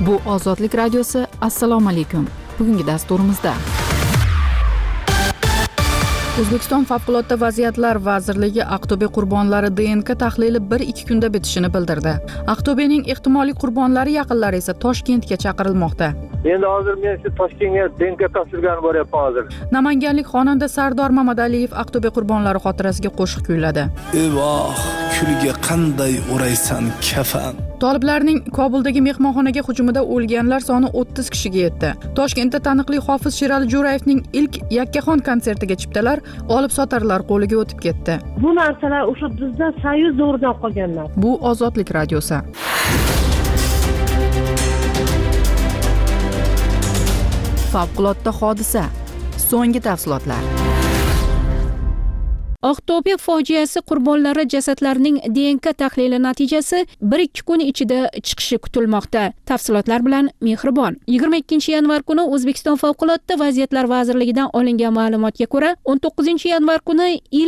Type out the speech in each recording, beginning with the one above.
Bu Ozodlik radiosi. Assalomu alaykum. Bugungi dasturimizda O'zbekiston Favqulodda vaziyatlar vazirligi Aqto'be qurbonlari DNK tahlili 1-2 kunda bitishini bildirdi. Aqto'bening ehtimoliy qurbonlari yaqinlari esa Toshkentga chaqirilmoqda. Endi hozir men shu Toshkentga DNK topshirgani boryapman hozir. Namanganlik xonanda Sardor Mamadaliyev Aqto'be qurbonlari xotirasiga qo'shiq kuyladi. Evoh, kulga qanday o'raysan kafan. Toliblarning Kobuldagi mehmonxonaga hujumida o'lganlar soni 30 kishiga yetdi. Toshkentda taniqli hofiz Sherali Jo'rayevning ilk yakkaxon konsertiga chiptalar olib sotarlar qo'liga o'tib ketdi. Bu narsalar o'sha bizda soyuz davridan qolganlar. Bu Ozodlik radiosi. Favqulodda hodisa. So'nggi tafsilotlar. Aqto'be fojiasi qurbonlari jasadlarining DNK tahlili natijasi 1-2 kun ichida chiqishi kutilmoqda. Tafsilotlar bilan Mehribon. 22-yanvar kuni O'zbekiston Favqulodda vaziyatlar vazirligidan olingan ma'lumotga ko'ra, 19-yanvar kuni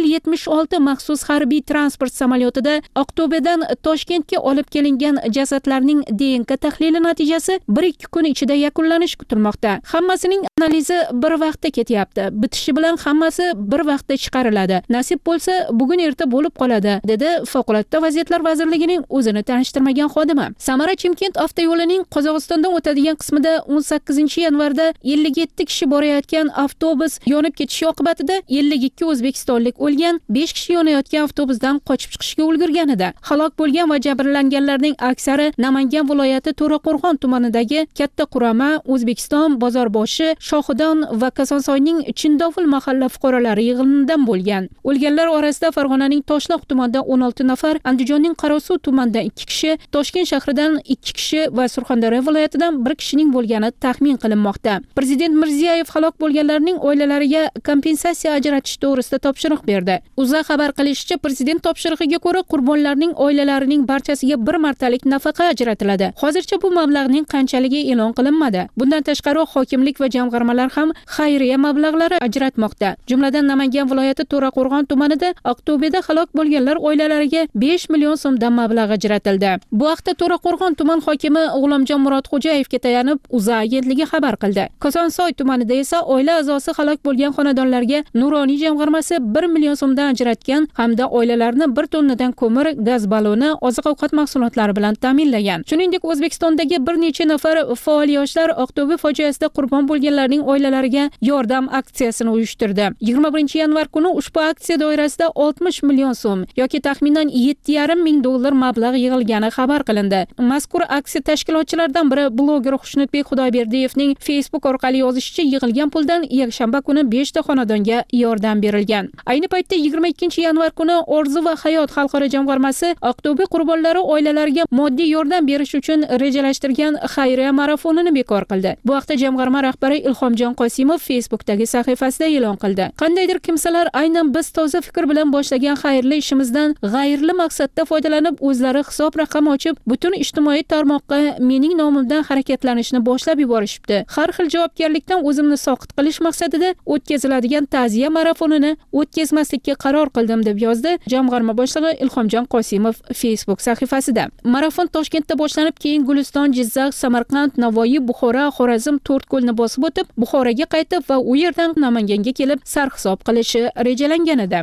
Il-76 maxsus harbiy transport samolyotida Aqto'bedan Toshkentga olib kelingan jasadlarning DNK tahlili natijasi 1-2 kun ichida yakunlanishi kutilmoqda. Hammasining analizi bir vaqtda ketyapti. Bitishi bilan hammasi bir vaqtda chiqariladi. Nasib bo'lsa, bugun erta bo'lib qoladi, dedi Favqulodda vaziyatlar vazirligining o'zini tanishtirmagan xodimi. Samara-Chimkent avtoyo'lining Qozog'istondan o'tadigan qismida 18-yanvarda 57 kishi borayotgan avtobus yonib ketishi oqibatida 52 o'zbekistonlik o'lgan, 5 kishi yonayotgan avtobusdan qochib chiqishga ulgurgan edi. Halok bo'lgan va jabrlanganlarning aksari Namangan viloyati To'raqo'rg'on tumanidagi Katta Qurama, O'zbekiston, Bozorboshi, Shohidon va Kosonsoyning Chindovul mahalla fuqarolari yig'inidan bo'lgan. O'lganlar orasida Farg'onaning Toshloq tumanida 16 nafar, Andijonning Qarasuv tumanida 2 kishi, Toshkent shahridan 2 kishi va Surxondaryo viloyatidan 1 kishining bo'lgani taxmin qilinmoqda. Prezident Mirziyoyev halok bo'lganlarning oilalariga kompensatsiya ajratish to'g'risida topshiriq berdi. O'zA xabar qilishicha, prezident topshirig'iga ko'ra qurbonlarning oilalarining barchasiga bir martalik nafaqa ajratiladi. Hozircha bu mablag'ning qanchaligi e'lon qilinmadi. Bundan tashqari hokimlik va jamg'armalar ham xayriya mablag'lari ajratmoqda. Jumladan Namangan viloyati To'raqo'rg'on tumanida Aqto'beda halok bo'lganlar oilalariga 5 million so'mdan mablag' ajratildi. Bu haqda To'raqo'rg'on tuman hokimi G'ulomjon Murodxo'jayevga tayanib O'zA agentligi xabar qildi. Kosonsoy tumanida esa oila a'zosi halok bo'lgan xonadonlarga Nuroniy jamg'armasi 1 million so'mdan ajratgan hamda oilalarni 1 tonnadan ko'mir, gaz baloni, oziq-ovqat mahsulotlari bilan ta'minlagan. Shuningdek, O'zbekistondagi bir necha nafar faol yoshlar Aqto'be fojiasida qurbon bo'lganlarning oilalariga yordam aksiyasini uyushtirdi. 21-yanvar kuni ushbu aksiya doirasida 60 million so'm yoki taxminan $7,5 ming mablag' yig'ilgani xabar qilindi. Mazkur aksiya tashkilotchilaridan biri bloger Xushnudbek Xudoyberdiyevning Facebook orqali yozishicha, yig'ilgan puldan yakshanba kuni 5 ta xonadonga yordam berilgan. Ayni paytda 22-yanvar kuni Orzu va hayot xalqaro jamg'armasi Aqto'be qurbonlari oilalariga moddiy yordam berish uchun rejalashtirgan xayriya marafonini bekor qildi. Bu haqda jamg'arma rahbari Ilhomjon Qosimov Facebookdagi sahifasida e'lon qildi. Qandaydir kimsalar aynan biz toza fikr bilan boshlagan xayrli ishimizdan g'ayirli maqsadda foydalanib o'zlari hisob raqam ochib, butun ijtimoiy tarmoqqa mening nomimdan harakatlanishni boshlab yuborishibdi. Har xil javobgarlikdan o'zimni soqit qilish maqsadida o'tkaziladigan ta'ziya marafonini o'tkazmaslikka qaror qildim, deb yozdi jamg'arma boshlig'i Ilhomjon Qosimov Facebook sahifasida. Marafon Toshkentda boshlanib, keyin Guliston, Jizzax, Samarqand, Navoiy, Buxoro, Xorazm, To'rtko'lni bosib o'tib, Buxoroga qaytib va u yerdan Namanganga kelib sarhisob qilishi rejalangan edi.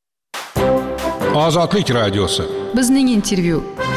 Ozodlik radiosi. Bizning intervyu.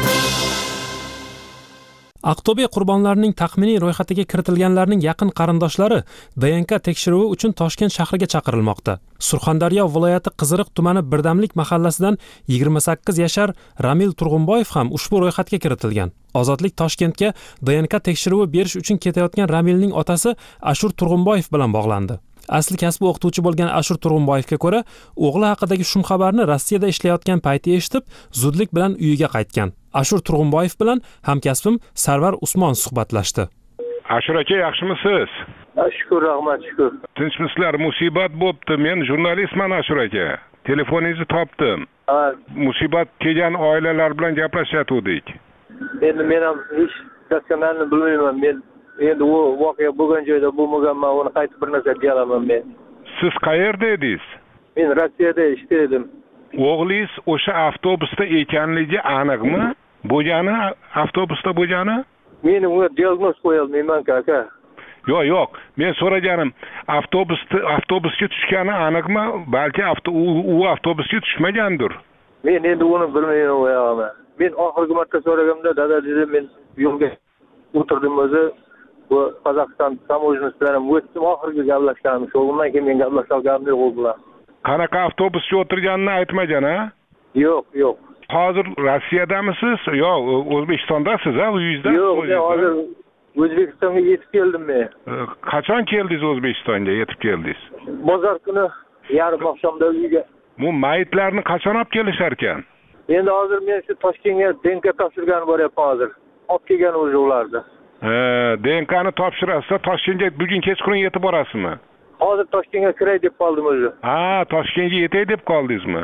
Aqto'be qurbonlarining taxminiy ro'yxatiga kiritilganlarning yaqin qarindoshlari DNK tekshiruvi uchun Toshkent shahriga chaqirilmoqda. Surxondaryo viloyati Qiziriq tumani Birdamlik mahallasidan 28 yashar Ramil Turg'unboyev ham ushbu ro'yxatga kiritilgan. Ozodlik Toshkentga DNK tekshiruvi berish uchun ketayotgan Ramilning otasi Ashur Turg'unboyev bilan bog'landi. Asli kasbi o'qituvchi bo'lgan Ashur Turg'unboyevga ko'ra, o'g'li haqidagi shum xabarni Rossiyada ishlayotgan payti eshitib, zudlik bilan uyiga qaytgan. Ashur Turg'unboyev bilan hamkasbim Sarvar Usmon suhbatlashdi. Ashur aka, yaxshimisiz? Shukr, rahmat, shukr. Tinchmisizlar? Musibat bo'pti. Men jurnalistman Ashur aka. Telefoningizni topdim. Musibat kelgan oilalar bilan gaplashayotgandik. Endi men ham hech narsani bilmayman. Men endi u voqea bo'lgan joyda bo'lmaganman, uni qaytib bir narsa deya olaman men. Siz qayerda edingiz? Men Rossiyada ishlaydim. O'g'lingiz o'sha avtobusda ekanligi aniqmi? Bo'lgani avtobusda bo'lgani? Men unga diagnoz qo'ya olmayman aka. Yo'q. Men so'raganim, avtobusga tushgani aniqmi? Balki u avtobusga tushmagandir. Men endi uni bilmayman o'yog'ini. Men oxirgi marta so'raganimda dada dedi, men yo'lga o'tirdim o'zi. Bu Qozog'iston tamoyinchisi bilan o'tdim, oxirgi gaplashganimiz shu. Undan keyin men gaplashganim yo'q bilan. Qanaqa avtobusga o'tirganini aytmagan, ha? Yo'q. Hozir Rossiyadamisiz? Yo'q, O'zbekistondasiz, ha, uyingizda? Yo'q, men hozir O'zbekistonga yetib keldim men. Qachon keldingiz O'zbekistonga? Yetib keldingiz? Bozor kuni yarim oqshomda uyga. Bu mayitlarni qachon olib kelishar ekan? Endi hozir men shu Toshkentga DNK topshirgani boryapman hozir. Olib kelgan o'zi ularni. DNKni topshirasiz, Toshkentga bugun kechqurun yetib borasizmi? Hozir Toshkentga kiray deb qoldim o'zi. Ha, Toshkentga yetay deb qoldingizmi?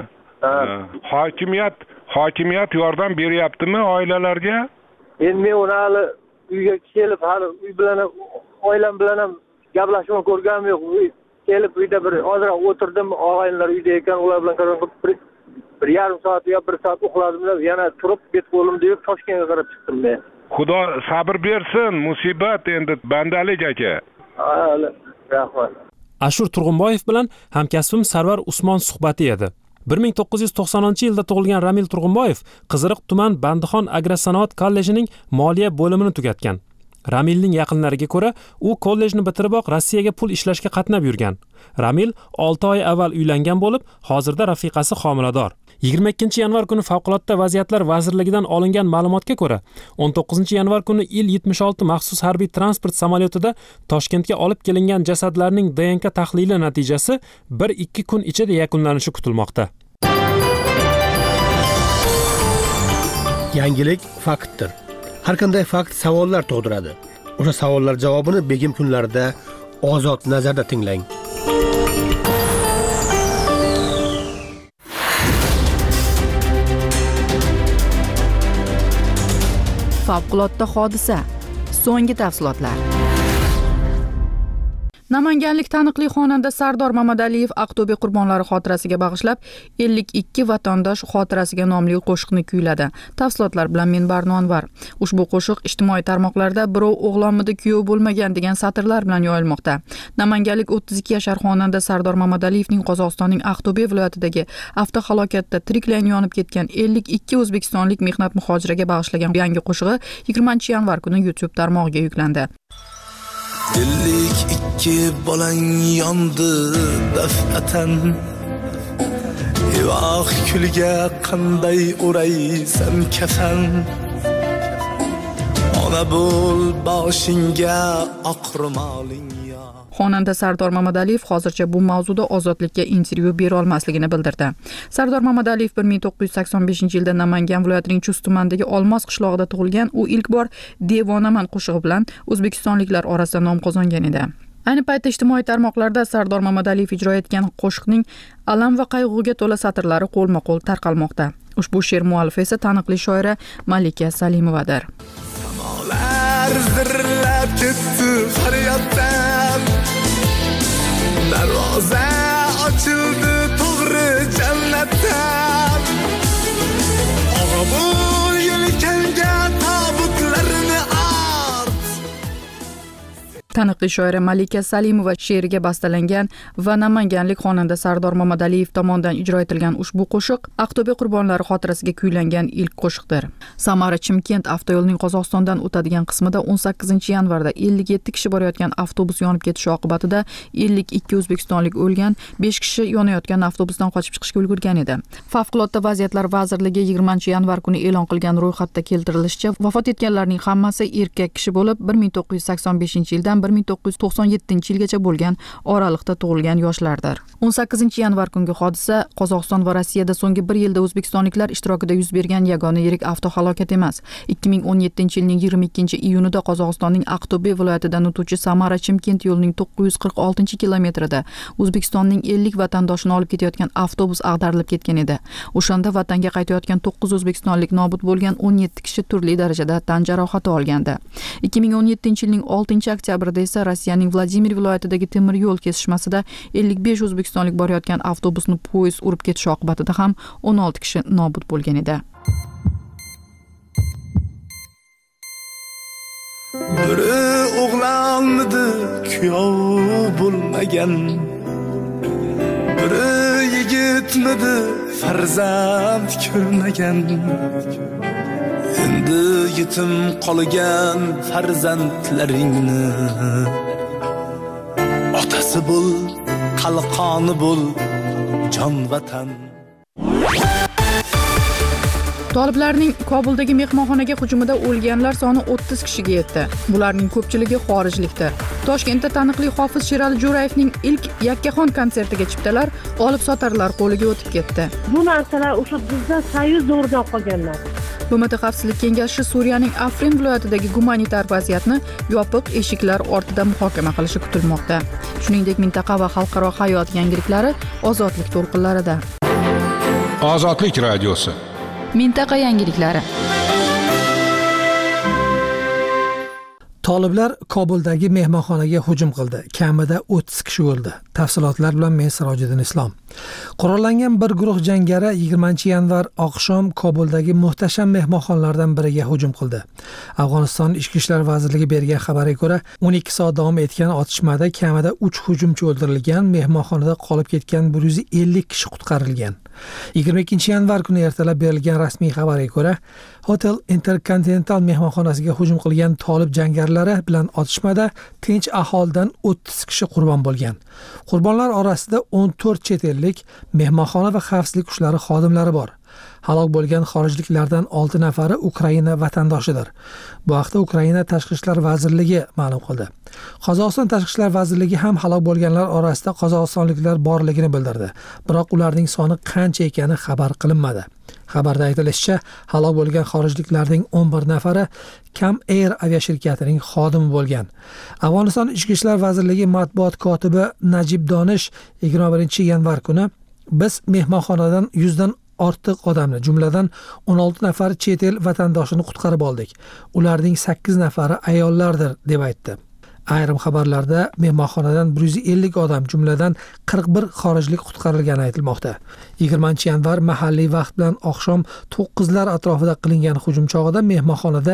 Hokimiyat yordam beryaptimi oilalarga? Endi men uni hali uyga kelib, hali uy bilan, oilam bilan ham gaplashib ko'rganim yo'q. Kelib uyda bir ozroq o'tirdim, og'aynilar uyda ekan, ular bilan bir yarim soat yo 1 soat uxladim-da, yana turib bet-qo'limni yuvib Toshkentga qarab chiqdim men. Xudo sabr bersin, musibat endi bandalik aka. Rahmat. Ashur Turg'unboyev bilan hamkasbim Sarvar Usmon suhbati edi. 1990-yilda tug'ilgan Ramil Turg'unboyev Qiziriq tuman Bandixon agrosanoat kollejining moliya bo'limini tugatgan. Ramilning yaqinlariga ko'ra, u kollejni bitiriboq Rossiyaga pul ishlashga qatnab yurgan. Ramil 6 oy avval uylangan bo'lib, hozirda rafiqasi homilador. 22-yanvar kuni Favqulodda vaziyatlar vazirligidan olingan ma'lumotga ko'ra, 19-yanvar kuni Il-76 maxsus harbiy transport samolyotida Toshkentga olib kelingan jasadlarning DNK tahlili natijasi 1-2 kun ichida yakunlanishi kutilmoqda. Yangilik faktdir. Har qanday fakt savollar tug'diradi. O'sha savollar javobini begim kunlarida ozod nazarda tinglang. Favqulodda hodisa. So'nggi tafsilotlar. Namanganlik taniqli xonanda Sardor Mamadaliyev Aqto'be qurbonlari xotirasiga bag'ishlab 52 vatandosh xotirasiga nomli qo'shiqni kuyladi. Tafsilotlar bilan men Barno Anvar. Ushbu qo'shiq ijtimoiy tarmoqlarda birov o'g'lonmidi kuyov bo'lmagan degan satrlar bilan yoyilmoqda. Namanganlik 32 yashar xonanda Sardor Mamadaliyevning Qozog'istonning Aqto'be viloyatidagi avtohalokatda tiriklayin yonib ketgan 52 o'zbekistonlik mehnat muhojiriga bag'ishlangan yangi qo'shig'i 20-yanvar kuni YouTube tarmog'iga yuklandi. 52 bolang yondi daf'atan, evoh kulga qanday o'raysan kafan, ona bo'l boshingga oq ro'moling. Xonanda Sardor Mamadaliyev hozircha bu mavzuda Ozodlikka intervyu bera olmasligini bildirdi. Sardor Mamadaliyev 1985-yilda Namangan viloyatining Chust tumanidagi Olmos qishlog'ida tug'ilgan. U ilk bor Devonaman qo'shig'i bilan o'zbekistonliklar orasida nom qozongan edi. Ayni paytda ijtimoiy tarmoqlarda Sardor Mamadaliyev ijro etgan qo'shiqning alam va qayg'uga to'la satrlari qo'lma-qo'l tarqalmoqda. Ushbu she'r muallifi esa taniqli shoira Malika Salimovadir. Samolar zirlab ketdi faryoddan, darvoza ochildi to'g'ri jannatdan. Og'abul yelkanga tobutlarini art. Taniqli shoira Malika Salimova she'riga bastalangan va namanganlik xonanda Sardor Mamadaliyev tomonidan ijro etilgan ushbu qo'shiq Aqto'be qurbonlari xotirasiga kuylangan ilk qo'shiqdir. Samara Chimkent avtoyo'lining Qozog'istondan o'tadigan qismida 18-yanvarda 57 kishi borayotgan avtobus yonib ketishi oqibatida 52 o'zbekistonlik o'lgan, 5 kishi yonayotgan avtobusdan qochib chiqishga ulgurgan edi. Favqulodda vaziyatlar vazirligi 20-yanvar kuni e'lon qilgan ro'yxatda keltirilishicha, vafot etganlarning hammasi erkak kishi bo'lib, 1985-yildan 1997-yilgacha bo'lgan oralikda tug'ilgan yoshlardir. 18-yanvar kungi hodisa Qozog'iston va Rossiyada so'nggi 1 yilda o'zbekistonliklar ishtirokida yuz bergan yagona yirik avtohalokat emas. 2017-yilning 22-iyunida Qozog'istonning Aqto'be viloyatidan o'tuvchi Samara Chimkent yo'lining 946-kilometrida O'zbekistonning 50 vatandoshini olib ketayotgan avtobus ag'darilib ketgan edi. O'shanda vatanga qaytayotgan 9 o'zbekistonlik nobud bo'lgan, 17 kishi turli darajada tan jarohati olgandi. 2017-yilning 6-oktyabrda esa Rossiyaning Vladimir viloyatidagi temir yo'l kesishmasida 55 o'zbekistonlik borayotgan avtobusni poyezd urib ketishi oqibatida ham 16 kishi nobud bo'lgan edi. olmadi kuyov bo'lmagan bir yigitmidi farzand ko'rmagan endi yetim qolgan farzandlaringni otasi bo'l qalqoni bo'l jon vatan. Toliblarning Kobuldagi mehmonxonaga hujumida o'lganlar soni 30 kishiga yetdi. Bularning ko'pchiligi xorijlikda. Toshkentda taniqli hofiz Sherali Jo'rayevning ilk yakkaxon konsertiga chiptalar olib sotarlar qo'liga o'tib ketdi. Bu narsalar o'sha bizda Soyuz davridan qolganlar. BMT Xavfsizlik kengashi Suriyaning Afrin viloyatidagi gumanitar vaziyatni yopiq eshiklar ortida muhokama qilishi kutilmoqda. Shuningdek, mintaqa va xalqaro hayot yangiliklari ozodlik to'lqinlarida. Ozodlik radiosi. Mintaqa yangiliklari. Toliblar Kobuldagi mehmonxonaga hujum qildi. Kamida 30 kishi o'ldi. Tafsilotlar bilan men Sirojiddin Islom. Qurollangan bir guruh jangari 20-yanvar oqshom Kobuldagi muhtasham mehmonxonalardan biriga hujum qildi. Afg'oniston Ichki ishlar vazirligi bergan xabarga ko'ra, 12 soat davom etgan otishmada kamida 3 hujumchi o'ldirilgan, mehmonxonada qolib ketgan 150 kishi qutqarilgan. 22-yanvar kuni ertalab berilgan rasmiy xabarga ko'ra, Hotel Intercontinental mehmonxonasiga hujum qilgan Tolib jangarilari bilan otishmada tinch aholidan 30 kishi qurbon bo'lgan. Qurbonlar orasida 14 chet ellik mehmonxona va xavfsizlik kuchlari xodimlari bor. Halok bo'lgan xorijliklardan 6 nafari Ukraina vatandoshidir. Bu haqda Ukraina Tashqi ishlar vazirligi ma'lum qildi. Qozog'iston Tashqi ishlar vazirligi ham halok bo'lganlar orasida qozog'istonliklar borligini bildirdi. Biroq ularning soni qancha ekani xabar qilinmadi. Xabarda aytilishicha, halok bo'lgan xorijliklarning 11 nafari Kam Air aviashirkatining xodimi bo'lgan. Afg'oniston Ichki ishlar vazirligi matbuot kotibi Najib Donish 21-yanvar kuni biz mehmonxonadan 100 dan ortiq odamni, jumladan 16 nafar chet el vatandoshini qutqarib oldik. Ularning 8 nafari ayollardir deb aytdi. Ayrim xabarlarda mehmonxonadan 150 odam, jumladan 41 xorijlik qutqarilgani aytilmoqda. 20-yanvar mahalliy vaqt bilan oqshom 9lar atrofida qilingan hujum chog'ida mehmonxonada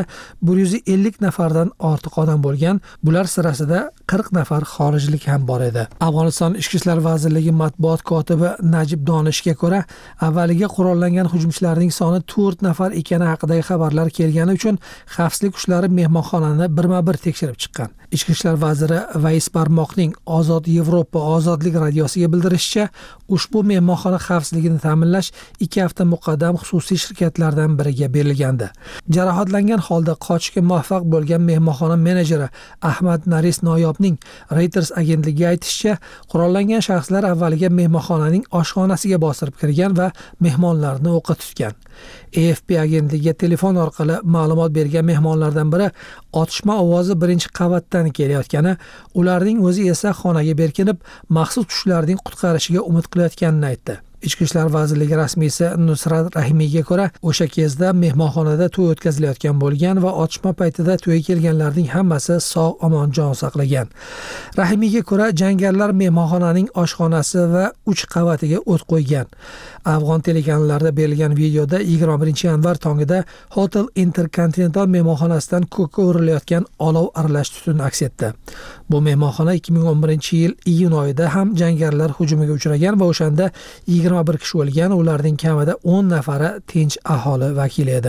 150 nafardan ortiq odam bo'lgan. Bular sirasida 40 nafar xorijlik ham bor edi. Afg'oniston Ichki ishlar vazirligi matbuot kotibi Najib Donishga ko'ra, avvaliga qurollangan hujumchilarning soni 4 nafar ekani haqidagi xabarlar kelgani uchun xavfsizlik kuchlari mehmonxonani birma-bir tekshirib chiqqan. Ichki ishlar vaziri Vais Barmoqning Ozod Yevropa ozodlik radiosiga bildirishicha, ushbu mehmonxona xavfsizligini ta'minlash 2 hafta muqaddam xususiy shirkatlardan biriga berilgandi. Jarohatlangan holda qochishga muvaffaq bo'lgan mehmonxona menejeri Ahmad Naris Noyobning Reuters agentligiga aytishicha, qurollangan shaxslar avvaliga mehmonxonaning oshxonasiga bostirib kirgan va mehmonlarni o'qqa tutgan. AFP agentligiga telefon orqali ma'lumot bergan mehmonlardan biri otishma ovozi birinchi qavatdan kelayotgani, ularning o'zi esa xonaga berkinib, maxsus kuchlarning qutqarishiga umid qilayotganini aytdi. Ichki ishlar vazirligi rasmiysi Nusrat Rahimiyga ko'ra, o'sha kezda mehmonxonada to'y o'tkazilayotgan bo'lgan va otishma paytida to'yga kelganlarning hammasi sog'-omon jon saqlagan. Rahimiyga ko'ra, jangarilar mehmonxonaning oshxonasi va 3 qavatiga o't qo'ygan. Afg'on telekanallarida berilgan videoda 21-yanvar tongida Hotel Intercontinental mehmonxonasidan ko'kka o'rilayotgan olov aralash tutun aks etdi. Bu mehmonxona 2011-yil iyun oyida ham jangarilar hujumiga uchragan va o'shanda 21 kishi o'lgan, ularning kamida 10 nafari tinch aholi vakili edi.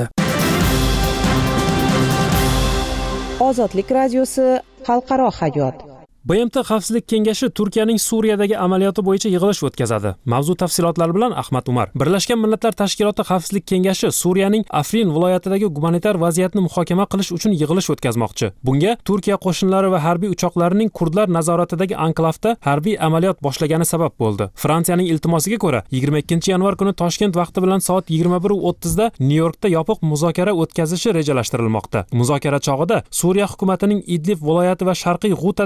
Ozodlik radiosi, xalqaro hayot. BMT Xavfsizlik kengashi Turkiyaning Suriyadagi amaliyoti bo'yicha yig'ilish o'tkazadi. Mavzu tafsilotlari bilan Ahmad Umar. Birlashgan Millatlar Tashkiloti Xavfsizlik kengashi Suriyaning Afrin viloyatidagi gumanitar vaziyatni muhokama qilish uchun yig'ilish o'tkazmoqchi. Bunga Turkiya qo'shinlari va harbiy uchoqlarining kurdlar nazoratidagi anklavda harbiy amaliyot boshlagani sabab bo'ldi. Fransiyaning iltimosiga ko'ra, 22-yanvar kuni Toshkent vaqti bilan soat 21:30 da Nyu-Yorkda yopiq muzokara o'tkazishi rejalashtirilmoqda. Muzokara chog'ida Suriya hukumatining Idlib viloyati va Sharqiy G'utadagi harbiy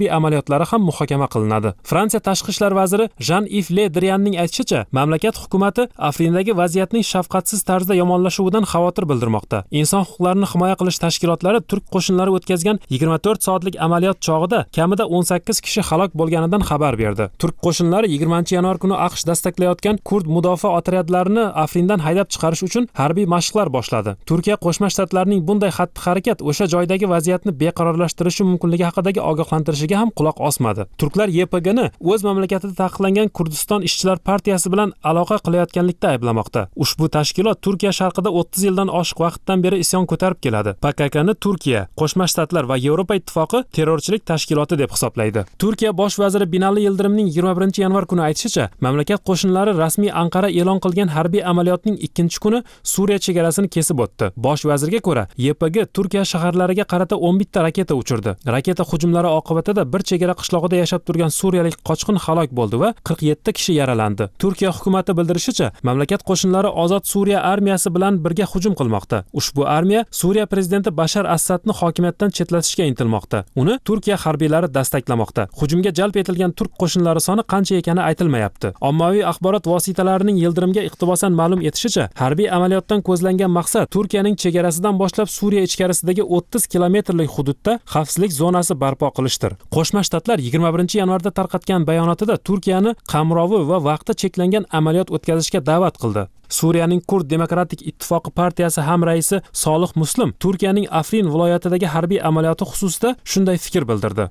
harbiy amaliyotlari ham muhokama qilinadi. Fransiya tashqi ishlar vaziri Jean-Yves Le Drianning aytishicha, mamlakat hukumati Afrindagi vaziyatning shafqatsiz tarzda yomonlashuvidan xavotir bildirmoqda. Inson huquqlarini himoya qilish tashkilotlari turk qo'shinlari o'tkazgan 24 soatlik amaliyot chog'ida kamida 18 kishi halok bo'lganidan xabar berdi. Turk qo'shinlari 20-yanvar kuni AQSh dastaklayotgan kurd mudofaa otryadlarini Afrindan haydab chiqarish uchun harbiy mashqlar boshladi. Turkiya Qo'shma Shtatlarining bunday xatti-harakat o'sha joydagi vaziyatni beqarorlashtirishi mumkinligi haqidagi ogohlantirishiga ham quloq osmadi. Turklar YPGni o'z mamlakatida taqiqlangan Kurdiston ishchilar partiyasi bilan aloqa qilayotganlikda ayblamoqda. Ushbu tashkilot Turkiya sharqida 30 yildan oshiq vaqtdan beri isyon ko'tarib keladi. PKKni Turkiya, Qo'shma Shtatlar va Yevropa ittifoqi terrorchilik tashkiloti deb hisoblaydi. Turkiya bosh vaziri Binali Yildirimning 21-yanvar kuni aytishicha, mamlakat qo'shinlari rasmiy Anqara e'lon qilgan harbiy amaliyotning 2-kuni Suriya chegarasini kesib o'tdi. Bosh vazirga ko'ra, YPG Turkiya shaharlariga qarata 11 ta raketa uchirdi. Raketa hujumlari oqibatida bir chegara qishlog'ida yashab turgan suriyalik qochqin halok bo'ldi va 47 kishi yaralandi. Turkiya hukumati bildirishicha, mamlakat qo'shinlari Ozod Suriya armiyasi bilan birga hujum qilmoqda. Ushbu armiya Suriya prezidenti Bashar Asadni hokimiyatdan chetlatishga intilmoqda. Uni Turkiya harbiylari dastaklamoqda. Hujumga jalb etilgan turk qo'shinlari soni qancha ekani aytilmayapti. Ommaviy axborot vositalarining Yildirimga iqtibosan ma'lum etishicha, harbiy amaliyotdan ko'zlangan maqsad Turkiyaning chegarasidan boshlab Suriya ichkarisidagi 30 kilometrlik hududda xavfsizlik zonasi barpo qilishdir. Qo'shma Shtatlar 21-yanvarda tarqatgan bayonotida Turkiyani qamrovi va vaqti cheklangan amaliyot o'tkazishga da'vat qildi. Suriyaning Kurd Demokratik ittifoqi partiyasi ham raisi Solih Muslim Turkiyaning Afrin viloyatidagi harbiy amaliyoti xususida shunday fikr bildirdi.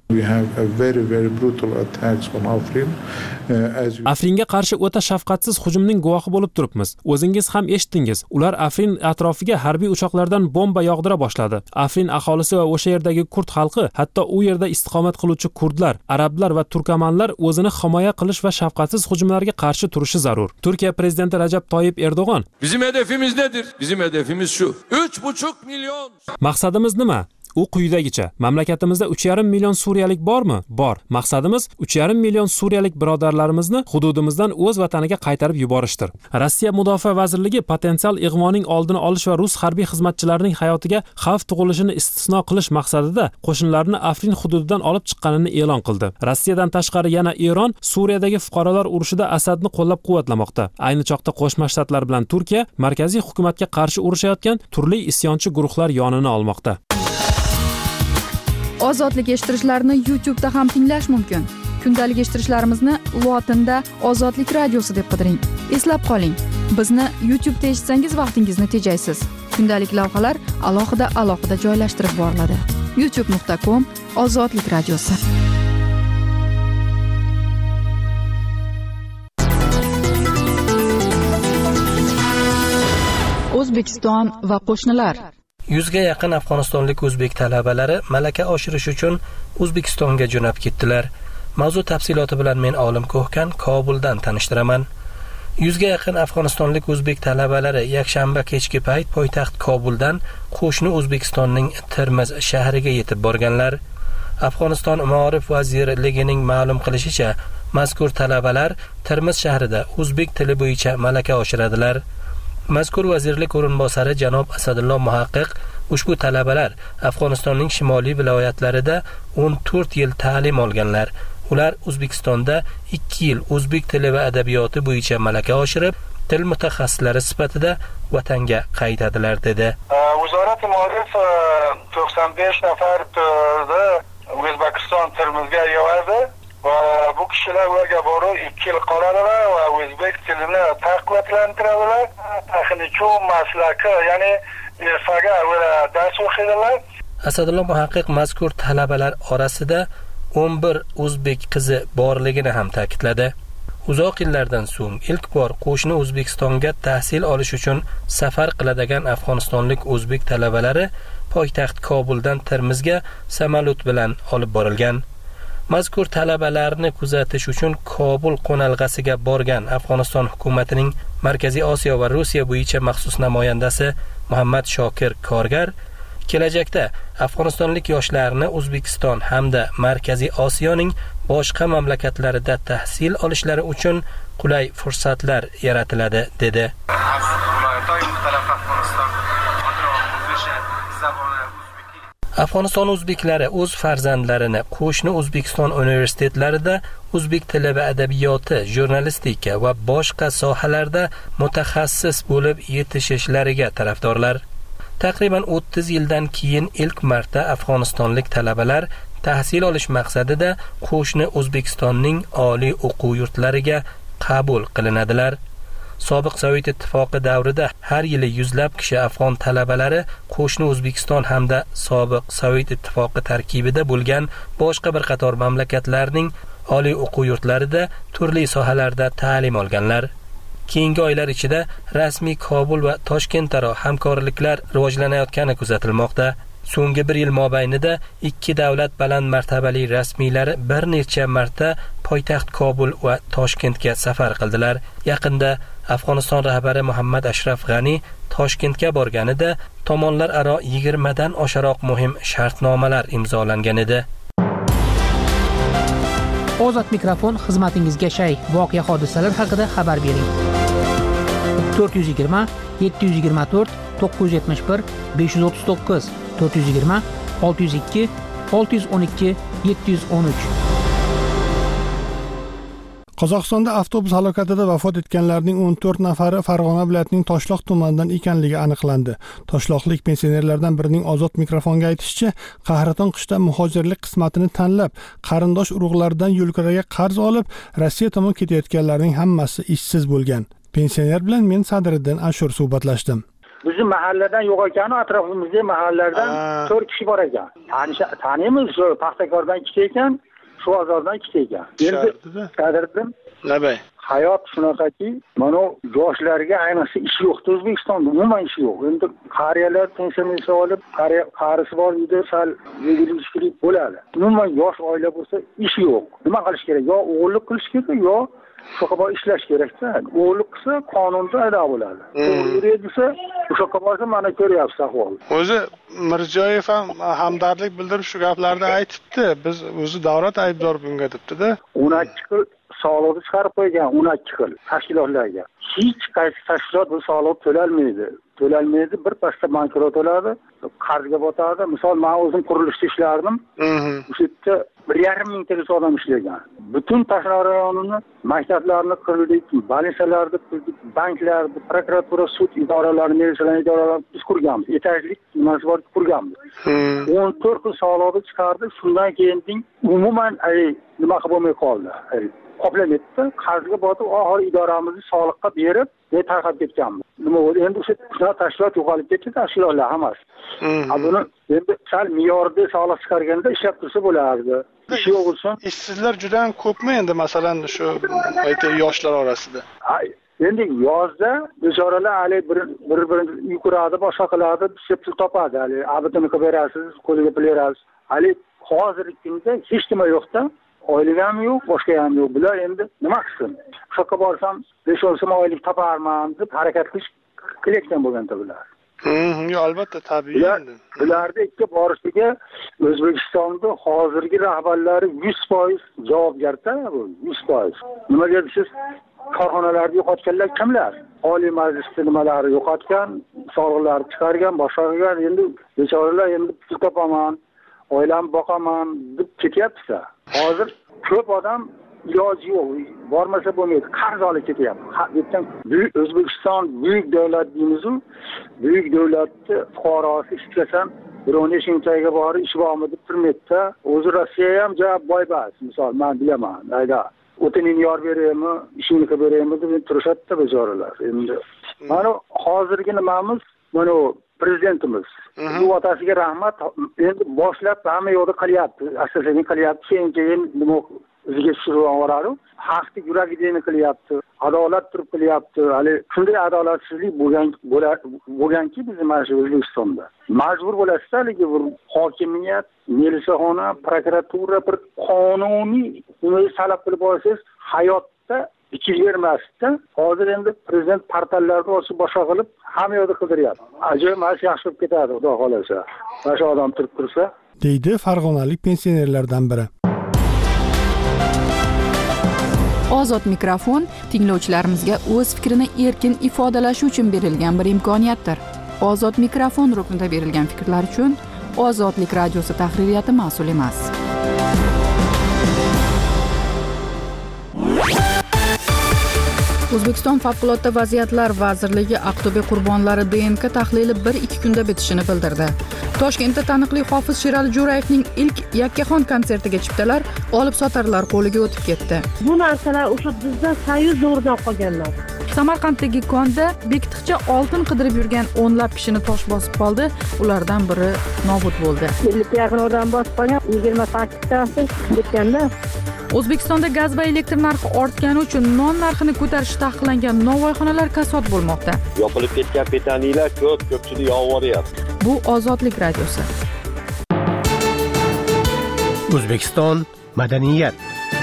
Afringa qarshi o'ta shafqatsiz hujumning guvohi bo'lib turibmiz. O'zingiz ham eshitdingiz. Ular Afrin atrofiga harbiy uchoqlardan bomba yog'dira boshladi. Afrin aholisi va o'sha yerdagi kurd xalqi, hatto u yerda istiqomat qiluvchi kurdlar, arablar va turkomanlar o'zini himoya qilish va shafqatsiz hujumlarga qarshi turishi zarur. Turkiya prezidenti Rajab Toyyib Erdo'g'on: Bizim hedefimiz nedir? Bizim hedefimiz şu. 3,5 milyon. Maqsadimiz nima? U quyidagicha: mamlakatimizda 3,5 million suriyalik bormi? Bor. Maqsadimiz 3,5 million suriyalik birodarlarimizni hududimizdan o'z vataniga qaytarib yuborishdir. Rossiya Mudofaa vazirligi potensial ig'voning oldini olish va rus harbiy xizmatchilarining hayotiga xavf tug'ilishini istisno qilish maqsadida qo'shinlarni Afrin hududidan olib chiqqanini e'lon qildi. Rossiyadan tashqari yana Eron Suriyadagi fuqarolar urushida Asadni qo'llab-quvvatlamoqda. Ayni choqda Qo'shma Shtatlar bilan Turkiya markaziy hukumatga qarshi urushayotgan turli isyonchi guruhlar yonini olmoqda. Ozodlik eshittirishlarni YouTube'da ham tinglash mumkin. Kundalik eshittirishlarimizni lotinda Ozodlik radiosi deb qidiring. Eslab qoling, bizni YouTube'da eshitsangiz vaqtingizni tejaysiz. Kundalik lavhalar alohida joylashtirib boriladi. youtube.com/Ozodlik radiosi. O'zbekiston va qo'shnilar. 100 ga yaqin afg'onistonlik o'zbek talabalari malaka oshirish uchun O'zbekistonga jo'nab ketdilar. Mavzu tafsiloti bilan men Olim Ko'hkan Kobuldan tanishtiraman. 100 ga yaqin afg'onistonlik o'zbek talabalari yakshanba kechki payt poytaxt Kobuldan qo'shni O'zbekistonning Termiz shahriga yetib borganlar. Afg'oniston Ma'rif vazirligining ma'lum qilishicha, mazkur talabalar Termiz shahrida o'zbek tili bo'yicha malaka oshiradilar. Mazkur vazirlik o'rinbosari janob Asadullo Muhaqqiq ushbu talabalar Afg'onistonning shimoliy viloyatlarida 14 yil ta'lim olganlar. Ular O'zbekistonda 2 yil o'zbek tili va adabiyoti bo'yicha malaka oshirib, til mutaxassislari sifatida vatanga qaytadilar dedi. Vazorat Ma'rif 95 nafarni O'zbekiston Termizga yubordi. Va bu kishilar ularga borib 2 yil qoladilar va o'zbek tilini taqovatlantiradilar. Texnik maslaki, ya'ni ertaga dars o'qiydilar. Asadullo Muhaqqiq mazkur talabalar orasida 11 o'zbek qizi borligini ham ta'kidladi. Uzoq yillardan so'ng ilk bor qo'shni O'zbekistonga tahsil olish uchun safar qiladigan afg'onistonlik o'zbek talabalari poytaxt Kobuldan Termizga samolyot bilan olib borilgan. Mazkur talabalarni kuzatish uchun Kobul qo'nalg'asiga borgan Afg'oniston hukumatining Markaziy Osiyo va Rossiya bo'yicha maxsus namoyandasi Muhammad Shokir Korgar kelajakda afg'onistonlik yoshlarni O'zbekiston hamda Markaziy Osiyoning boshqa mamlakatlarida tahsil olishlari uchun qulay fursatlar yaratiladi dedi. Afg'oniston o'zbeklari o'z farzandlarini qo'shni O'zbekiston universitetlarida o'zbek tili va adabiyoti, jurnalistika va boshqa sohalarda mutaxassis bo'lib yetishishlariga tarafdorlar. Taqriban 30 yildan keyin ilk marta afg'onistonlik talabalar tahsil olish maqsadida qo'shni O'zbekistonning oliy o'quv yurtlariga qabul qilinadilar. Sobiq Sovet ittifoqi davrida har yili yuzlab kishi afg'on talabalari qo'shni O'zbekiston hamda sobiq Sovet ittifoqi tarkibida bo'lgan boshqa bir qator mamlakatlarning oliy o'quv yurtlarida turli sohalarda ta'lim olganlar. Keyingi oylar ichida rasmiy Kobul va Toshkentaro hamkorliklar rivojlanayotgani kuzatilmoqda. So'nggi 1 yil mobaynida ikki davlat baland martabali rasmiylari bir necha marta poytaxt Kobul va Toshkentga safar qildilar. Yaqinda Afg'oniston rahbari Muhammad Ashraf G'ani Toshkentga borganida tomonlar aro 20 dan osharoq muhim shartnomalar imzolangan edi. Ozod mikrofon xizmatingizga shay. Voqea hodisalar haqida xabar bering. 420 724 971 539 420 602 612 713. Qozog'istonda avtobus halokatida vafot etganlarning 14 nafari Farg'ona viloyatining Toshloq tumanidan ekanligi aniqlandi. Toshloqlik pensionerlardan birining Ozod mikrofonga aytishicha, Qahraton qishda muhojirlik qismatini tanlab, qarindosh urug'lardan yo'lkiraga qarz olib, Rossiya tomon ketayotganlarning hammasi ishsiz bo'lgan. Pensioner bilan men Sadriddin Ashur suhbatlashdim. Bizim mahalladan yo'qolgan, atrofimizda mahallalardan 4 kishi bor ekan. Taniymiz, shu Paxtakordan 2 ekan, shu bozordan 2 ekan. Endi Sadriddin, nima? Hayot shunaqaki, mana yoshlarga ayniqsa ish yo'q, O'zbekistonda umuman ish yo'q. Endi qariyalar pensiya olib, qarisi bor uyda sal yegulik bo'ladi. Umuman yosh oila bo'lsa ish yo'q. Nima qilish kerak? Yo o'g'illik qilish kerak, yo shunaqa ishlash kerak-da. O'g'illik qilsa qonunda ado bo'ladi. O'g'illik desa, o'shaqa borsa mana ko'ryapsiz ahvol. O'zi Mirziyoyev ham hamdardlik bildirib shu gaplarni aytibdi. Biz o'zi davlat aybdor bunga debdi-da. 12 xil soliqni chiqarib qo'ygan, 12 xil tashkilotlarga. Hech qaysi tashkilot bu soliq to'lalmaydi. Bir pasda bankrot bo'ladi, qarzga botadi. Misol, men o'zim qurilishda ishlardim. O'sha yerda 1,5 mingta odam ishlagan. Butun Toshloq rayonini, maktablarni qurdik, больницаlarni qurdik, banklarni, prokuratura, sud idoralarini, militsiya idoralarini biz qurganmiz. Etajlik nimasi bor qurganmiz. 14 xil soliqni chiqardi. Shundan keyin umuman nima qilib bo'lmay qoldi. Qoplanibdi, qarzga botib, oxiri idoramizni soliqqa berib, tarqab ketganmiz. Nima bo'ldi? Endi o'sha tashkilot yo'qolib ketdi, tashkilotlar hammasi. Buni endi sal me'yorda soliq chiqarganda ishlab tursa bo'lardi. Ish yo'q uchun. Ishsizlar juda ham ko'pmi endi, masalan, shu yoshlar orasida? Endi yozda bechoralar hali bir-birini yuquradi, boshqa qiladi, pul topadi. Hali abitini qilib berasiz, qo'liga pul berasiz. Hali hozirgi kunda hech nima yo'q-da. Oylik ham yo'q, boshqa ham yo'q. Bular endi nima qilsin? Shoqqa borsam 5 so'm oylik toparman deb harakat qilayotgan bo'lganda bular. Yo'q, albatta tabiiy endi. Bularda ikki borishiga O'zbekistonda hozirgi rahbarlari 100% javobgar-da, bu 100%. Nimaga desiz? Korxonalarni yo'qotganlar kimlar? Oliy majlisda nimalarni yo'qotgan, soliqlarni chiqargan, boshqa qilgan. Endi bechoralar endi pul topaman, oilamni boqaman deb ketyapti. Hozir ko'p odam iloji yo'q, bormasa bo'lmaydi, qarz olib ketyapti. O'zbekiston buyuk davlat deymiz-ku, buyuk davlatni fuqarosi ishlasan, birovni shunchayga borib ish bormi deb turmaydi-da. O'zi Rossiya ham javob boybas, misol men bilaman, ayda. O'tinini yor beraymi, ishini qilib beraymi deb turishadi bechoralar. Endi mana hozirgi nimamiz, mana prezidentimiz bu otasiga rahmat, endi boshlab hamma yo'lda qilyapti, asta-sekin qilyapti, keyin nima o'ziga tushirib oladi. Xalqni yuragini qilyapti, adolat turib qilyapti. Hali shunday adolatsizlik bo'lganki bizim mana shu O'zbekistonda. Majbur bo'lasizlar, lekin bir hokimiyat, militsiyaxona, prokuratura bir qonuniy nima talab qilib olsangiz, hayotda ikki bermasdi. Hozir endi prezident portallarni o'sib boshqa qilib hamma yo'lda qildiryapti. Ajoyib, mana shu yaxshi bo'lib ketadi, xudo xolasa. Mana shu odam turib tursa, deydi farg'onalik pensionerlardan biri. Ozod mikrofon tinglovchilarimizga o'z fikrini erkin ifodalashi uchun berilgan bir imkoniyatdir. Ozod mikrofon ruknida berilgan fikrlar uchun Ozodlik radiosi tahririyati mas'ul emas. O'zbekiston Favqulodda vaziyatlar vazirligi Aqto'be qurbonlari DNK tahlili 1-2 kunda bitishini bildirdi. Toshkentda taniqli hofiz Sherali Jo'rayevning ilk yakkaxon konsertiga chiptalar olib sotarlar qo'liga o'tib ketdi. Bu narsalar o'sha bizda soyuz davridan qolganlar. Samarqanddagi konda bekitiqcha oltin qidirib yurgan o'nlab kishini tosh bosib qoldi. Ulardan biri nobud bo'ldi. 50 ga yaqin odam bosib qolgan, 28 tasi ketganda. O'zbekistonda gaz va elektr narxi ortgani uchun non narxini ko'tarish taqiqlangan novvoyxonalar kasod bo'lmoqda. Yopilib ketgan petanilar ko'pchilik yo'voryapti. Bu Ozodlik radiosi. O'zbekiston madaniyat.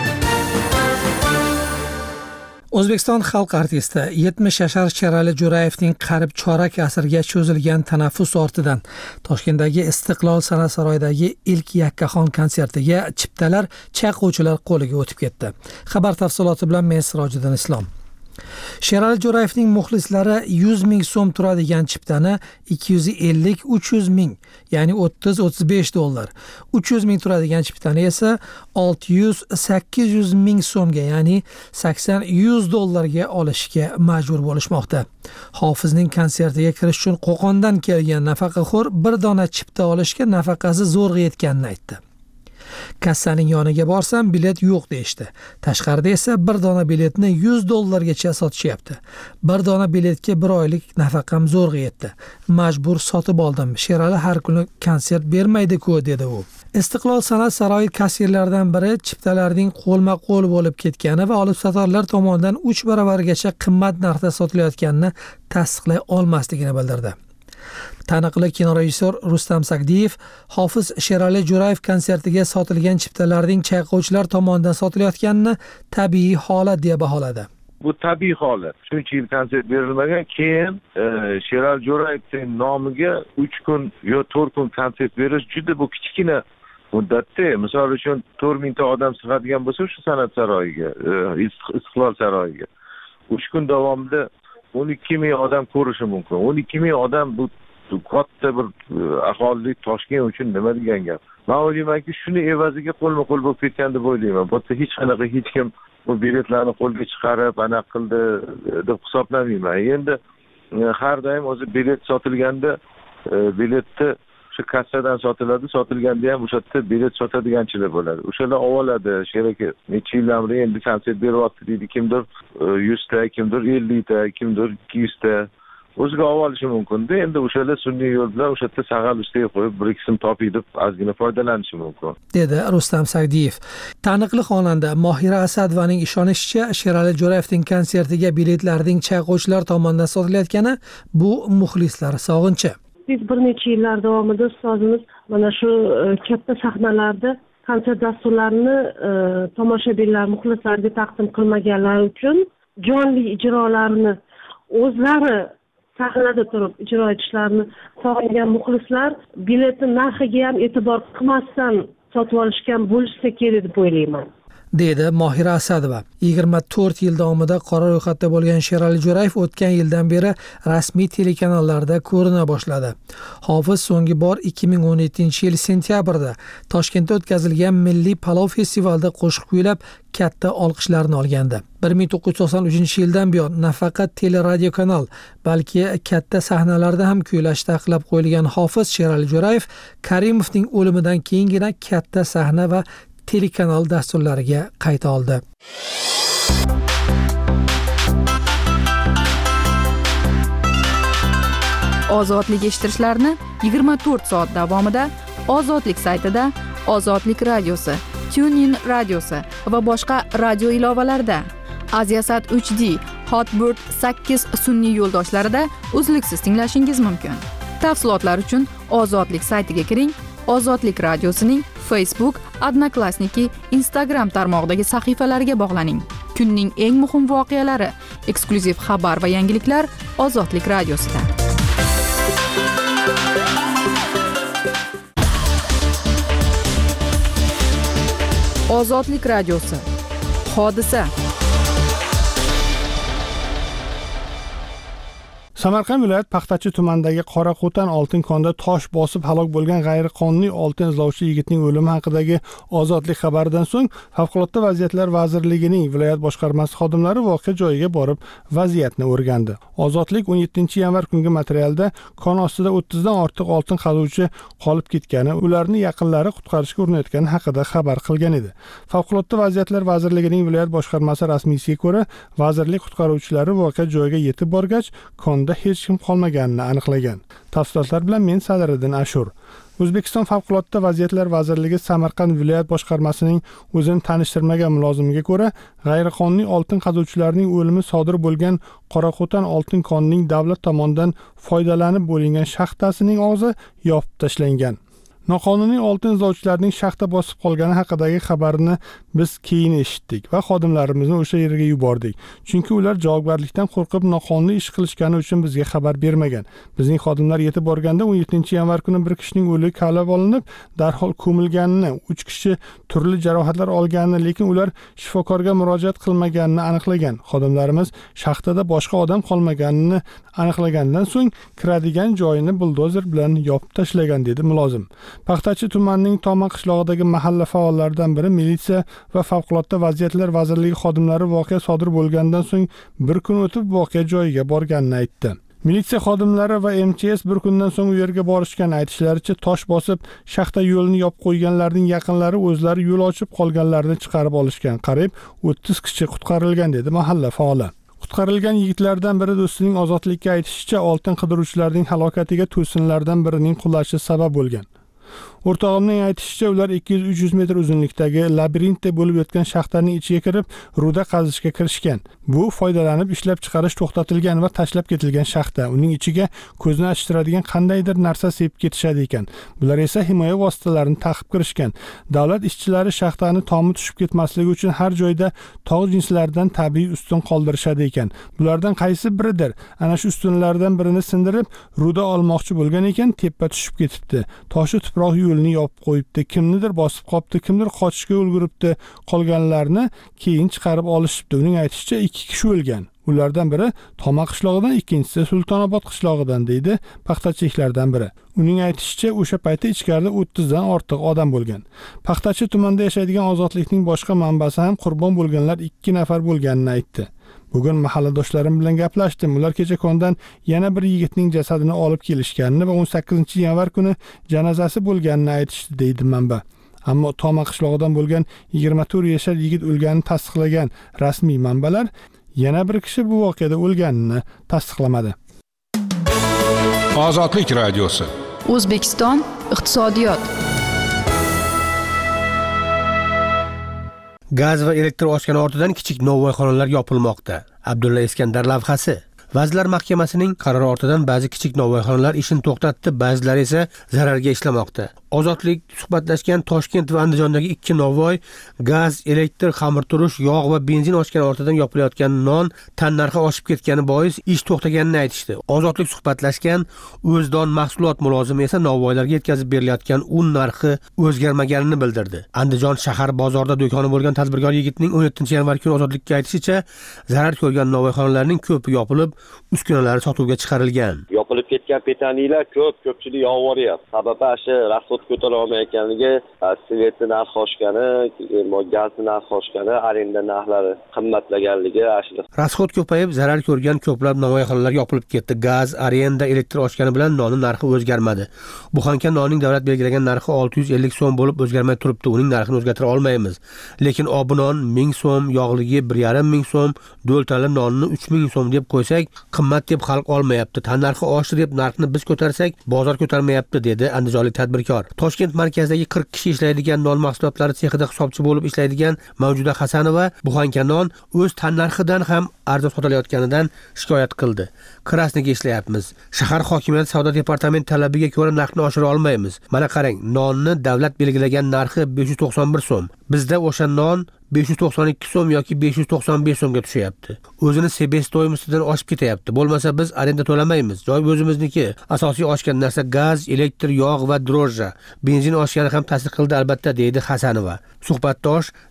O'zbekiston xalq artisti 70 yashar Sherali Jo'rayevning qarib chorak asrga cho'zilgan tanaffus ortidan Toshkentdagi Istiqlol san'at saroyidagi ilk yakkaxon konsertiga chiptalar chaquvchilar qo'liga o'tib ketdi. Xabar tafsiloti bilan men Sirojiddin Islom. Sherali Jo'rayevning muxlislari 100 ming so'm turadigan chiptani 250-300 ming, ya'ni 30-35 dollar, 300 ming turadigan chiptani esa 600-800 ming so'mga, ya'ni 80-100 dollarga olishga majbur bo'lishmoqda. Hofizning konsertiga kirish uchun Qo'qondan kelgan nafaqaxo'r bir dona chipta olishga nafaqasi zo'rg'a yetganini aytdi. Kassaning yoniga borsam bilet yo'q deyishdi. Tashqarida esa bir dona biletni 100 dollargacha sotishyapti. Bir dona biletga bir oylik nafaqam zo'rg'a yetdi. Majbur sotib oldim. Sherali har kuni konsert bermaydi-ku, dedi u. Istiqlol san'at saroyi kassirlaridan biri chiptalarning qo'lma-qo'l bo'lib ketgani va olib sotarlar tomonidan 3 baravargacha qimmat narxda sotilayotganini tasdiqlay olmasligini bildirdi. Taniqli kinorejissor Rustam Sagdiyev hofiz Sherali Jo'rayev konsertiga sotilgan chiptalarning chayqovchilar tomonidan sotilayotganini tabiiy holat deb baholadi. Bu tabiiy holat. Shuncha yil konsert berilmagan, keyin Sherali Jo'rayevning nomiga 3 kun yo 4 kun konsert berish juda bu kichkina muddatda, misol uchun 4 mingta odam sig'adigan bo'lsa shu san'at saroyiga, Istiqlol saroyiga 3 kun davomida 12 ming odam ko'rishi mumkin. 12 ming odam bu katta bir aholilik Toshkent uchun nima degan gap. Men o'ylaymanki, shuni evaziga qo'lma-qo'l bo'lib ketgan deb o'ylayman. Bu yerda hech qanaqa hech kim bu biletlarni qo'lga chiqarib, ana qildi deb hisoblamayman. Endi har doim o'zi bilet sotilganda biletni shu kassadan sotiladi, sotilganda ham o'sha yerda bilet sotadiganchilar bo'ladi. O'shalar oladi, sheraka necha yildan beri endi konsert beryapti deydi, kimdir 100 ta, kimdir 50 ta, kimdir 200 ta o'ziga olishi mumkin-da. Endi o'shalar sun'iy yo'l bilan o'sha yerda sag'al ustiga qo'yib bir ikki so'm topib deb ozgina foydalanishi mumkin, dedi Rustam Sagdiyev. Taniqli xonanda Mohira Asadovaning ishonishicha, Sherali Jo'rayevning konsertiga biletlarning chayqovchilar tomonidan sotilayotgani bu muxlislar sog'inchi. Biz bir necha yillar davomida ustozimiz mana shu katta sahnalarda konsert dasturlarini tomoshabinlar, muxlislarga taqdim qilmaganlari uchun jonli ijrolarini o'zlari sahnada turib ijro etishlarini sog'ingan muxlislar biletni narxiga ham e'tibor qilmasdan sotib olishgan bo'lsa kerak deb o'ylayman, dedi Mohira Asadova. 24 yil davomida qora ro'yxatda bo'lgan Sherali Jo'rayev o'tgan yildan beri rasmiy telekanallarda ko'rina boshladi. Hofiz so'nggi bor 2017-yil sentyabrda Toshkentda o'tkazilgan Milliy palov festivalida qo'shiq kuylab katta olqishlarni olgandi. 1993-yildan buyon nafaqat teleradio kanal, balki katta sahnalarda ham kuylash taqiqlab qo'yilgan hofiz Sherali Jo'rayev Karimovning o'limidan keyingina katta sahna va telekanal dasturlariga qayta oldi. Ozodlik eshittirishlarni 24 soat davomida Ozodlik saytida, Ozodlik radiosi, TuneIn radiosi va boshqa radio ilovalarida, Aziasat 3D, Hotbird 8 sun'iy yo'ldoshlarida uzluksiz tinglashingiz mumkin. Tafsilotlar uchun Ozodlik saytiga kiring. Ozodlik radiosining Facebook, Odnoklassniki, Instagram tarmog'idagi sahifalariga bog'laning. Kunning eng muhim voqealari, eksklyuziv xabar va yangiliklar Ozodlik radiosida. Ozodlik radiosi. Hodisa. Samarqand viloyat Paxtachi tumanidagi Qoraqo'tan oltin konda tosh bosib halok bo'lgan g'ayriqonuniy oltin izlovchi yigitning o'limi haqidagi ozodlik xabaridan so'ng Favqulodda vaziyatlar vazirligining viloyat boshqarmasi xodimlari voqea joyiga borib vaziyatni o'rgandi. Ozodlik 17-yanvar kungi materialda kon ostida 30 dan ortiq oltin qazuvchi qolib ketgani, ularni yaqinlari qutqarishga urinayotgani haqida xabar qilgan edi. Favqulodda vaziyatlar vazirligining viloyat boshqarmasi rasmiysiga ko'ra, vazirlik qutqaruvchilari voqea joyiga yetib borgach, konda hech kim qolmaganini aniqlagan. Tafsilotlar bilan men Sadiriddin Ashur. O'zbekiston Favqulodda vaziyatlar vazirligi Samarqand viloyat boshqarmasining o'zini tanishtirmagan mulozimiga ko'ra, g'ayriqonuniy oltin qazuvchilarning o'limi sodir bo'lgan Qoraqo'tan oltin konining davlat tomonidan foydalanib bo'lingan shaxtasining og'zi yopib tashlangan. Noqonuniy oltin izlovchilarning shaxta bosib qolgani haqidagi xabarni biz keyin eshitdik va xodimlarimizni o'sha yerga yubordik. Chunki ular javobgarlikdan qo'rqib noqonuniy ish qilishgani uchun bizga xabar bermagan. Bizning xodimlar yetib borganda 17-yanvar kuni bir kishining o'ligi kavlab olinib, darhol ko'milganini, 3 kishi turli jarohatlar olganini, lekin ular shifokorga murojaat qilmaganini aniqlagan. Xodimlarimiz shaxtada boshqa odam qolmaganini aniqlagandan so'ng kiradigan joyini buldozer bilan yopib tashlagan, dedi mulozim. Paxtachi tumanining Toma qishlog'idagi mahalla faollaridan biri militsiya va favqulodda vaziyatlar vazirligi xodimlari voqea sodir bo'lgandan so'ng bir kun o'tib voqea joyiga borganini aytdi. Militsiya xodimlari va MCS bir kundan so'ng u yerga borishgan. Aytishlaricha, tosh bosib shaxta yo'lni yopib qo'yganlarning yaqinlari o'zlari yo'l ochib qolganlarni chiqarib olishgan. Qariyb 30 kishi qutqarilgan, dedi mahalla faoli. Qutqarilgan yigitlardan biri do'stining ozodlikka aytishicha, oltin qidiruvchilarning halokatiga to'sinlardan birining qulashi sabab bo'lgan. O'rtog'imning aytishicha, ular 200-300 metr uzunlikdagi labirintda bo'lib yotgan shaxtaning ichiga kirib, ruda qazishga kirishgan. Bu foydalanib ishlab chiqarish to'xtatilgan va tashlab ketilgan shaxta. Uning ichiga ko'zni achishtiradigan qandaydir narsa sepib ketishadi ekan. Bular esa himoya vositalarini taqib kirishgan. Davlat ishchilari shaxtani tomi tushib ketmasligi uchun har joyda tog' jinslaridan tabiiy ustun qoldirishadi ekan. Bulardan qaysi biridir? Ana shu ustunlardan birini sindirib, ruda olmoqchi bo'lgan ekan, teppa tushib ketibdi. Toshi tuproq yo'lni yopib qo'yibdi, kimnidir bosib qopti, kimdir qochishga ulguribdi. Qolganlarni keyin chiqarib olishibdi. Uning aytishicha 2 kishi o'lgan. Ulardan biri Toma qishlog'idan, ikkinchisi Sultonobod qishlog'idan, deydi paxtachiliklardan biri. Uning aytishicha, o'sha paytda ichkarida 30 dan ortiq odam bo'lgan. Paxtachi tumanida yashaydigan ozodlikning boshqa manbasi ham qurbon bo'lganlar 2 nafar bo'lganini aytdi. Bugun mahalladoshlarim bilan gaplashdim. Ular kecha kondan yana bir yigitning jasadini olib kelishganini va 18-yanvar kuni janozasi bo'lganini aytishdi, deydi manba. Ammo Toma qishlog'idan bo'lgan 24 yashar yigit o'lganini tasdiqlagan rasmiy manbalar yana bir kishi bu voqeada o'lganini tasdiqlamadi. Ozodlik radiosi. O'zbekiston iqtisodiyot. Gaz va elektr ochgani ortidan kichik novvoyxonalar yopilmoqda. Abdulla Iskandar lavhasi. Vazirlar Mahkamasining qarori ortidan ba'zi kichik novvoyxonalar ishini to'xtatdi, ba'zilari esa zararga ishlamoqda. Ozodlik suhbatlashgan Toshkent va Andijondagi 2 novvoy gaz, elektr, xamirturush, yog' va benzin ochgani ortidan yopilayotgan non tannarxi oshib ketgani bois ish to'xtaganini aytishdi. Ozodlik suhbatlashgan O'zdon mahsulot mulozimi esa novvoylarga yetkazib berilayotgan un narxi o'zgarmaganini bildirdi. Andijon shahar bozorida do'koni bo'lgan tadbirkor yigitning 17-yanvar kuni Ozodlikka aytishicha, zarar ko'rgan novvoyxonalarning ko'pi yopilib, uskunalari sotuvga chiqarilgan. Yopilib ketgan petaniyalar ko'pchilik yo'voryapti. Sababi shu rasxod ko'tara olmayotganligi, svetni narxi oshgani, gazni narxi oshgani, arenda narxlari qimmatlaganligi ashula. Rasxod ko'payib, zarar ko'rgan ko'plab novvoyxonalar yopilib ketdi. Gaz, arenda, elektr oshgani bilan nonning narxi o'zgarmadi. Buxanka nonning davlat belgilagan narxi 650 so'm bo'lib o'zgarmay turibdi. Uning narxini o'zgartira olmaymiz. Lekin obunon 1000 so'm, yog'ligi 1,5 so'm, do'ltali nonni 3000 so'm deb qo'ysak, qimmat deb xalq olmayapti. Tannarxi oshdi deb narxni biz ko'tarsak, bozor ko'tarmayapti, dedi andijonlik tadbirkor. Toshkent markazidagi 40 kishi ishlaydigan non mahsulotlari sexida hisobchi bo'lib ishlaydigan Mavjuda Hasanova buxanka non o'z tannarxidan ham arzon sotilayotganidan shikoyat qildi. Krasniga ishlayapmiz. Shahar hokimiyati savdo departamenti talabiga ko'ra narxni oshira olmaymiz. Mana qarang, nonni davlat belgilagan narxi 591 so'm. Bizda o'sha non 592 so'm yoki 595 so'mga tushyapti. O'zini sebestоймостьdan oshib ketyapti. Bo'lmasa biz arenda to'lamaymiz. Joy o'zimizniki. Asosiy oshgan narsa gaz, elektr, yog' va drojja. Benzin oshgani ham ta'sir qildi albatta, deydi Hasanova. Suhbatdosh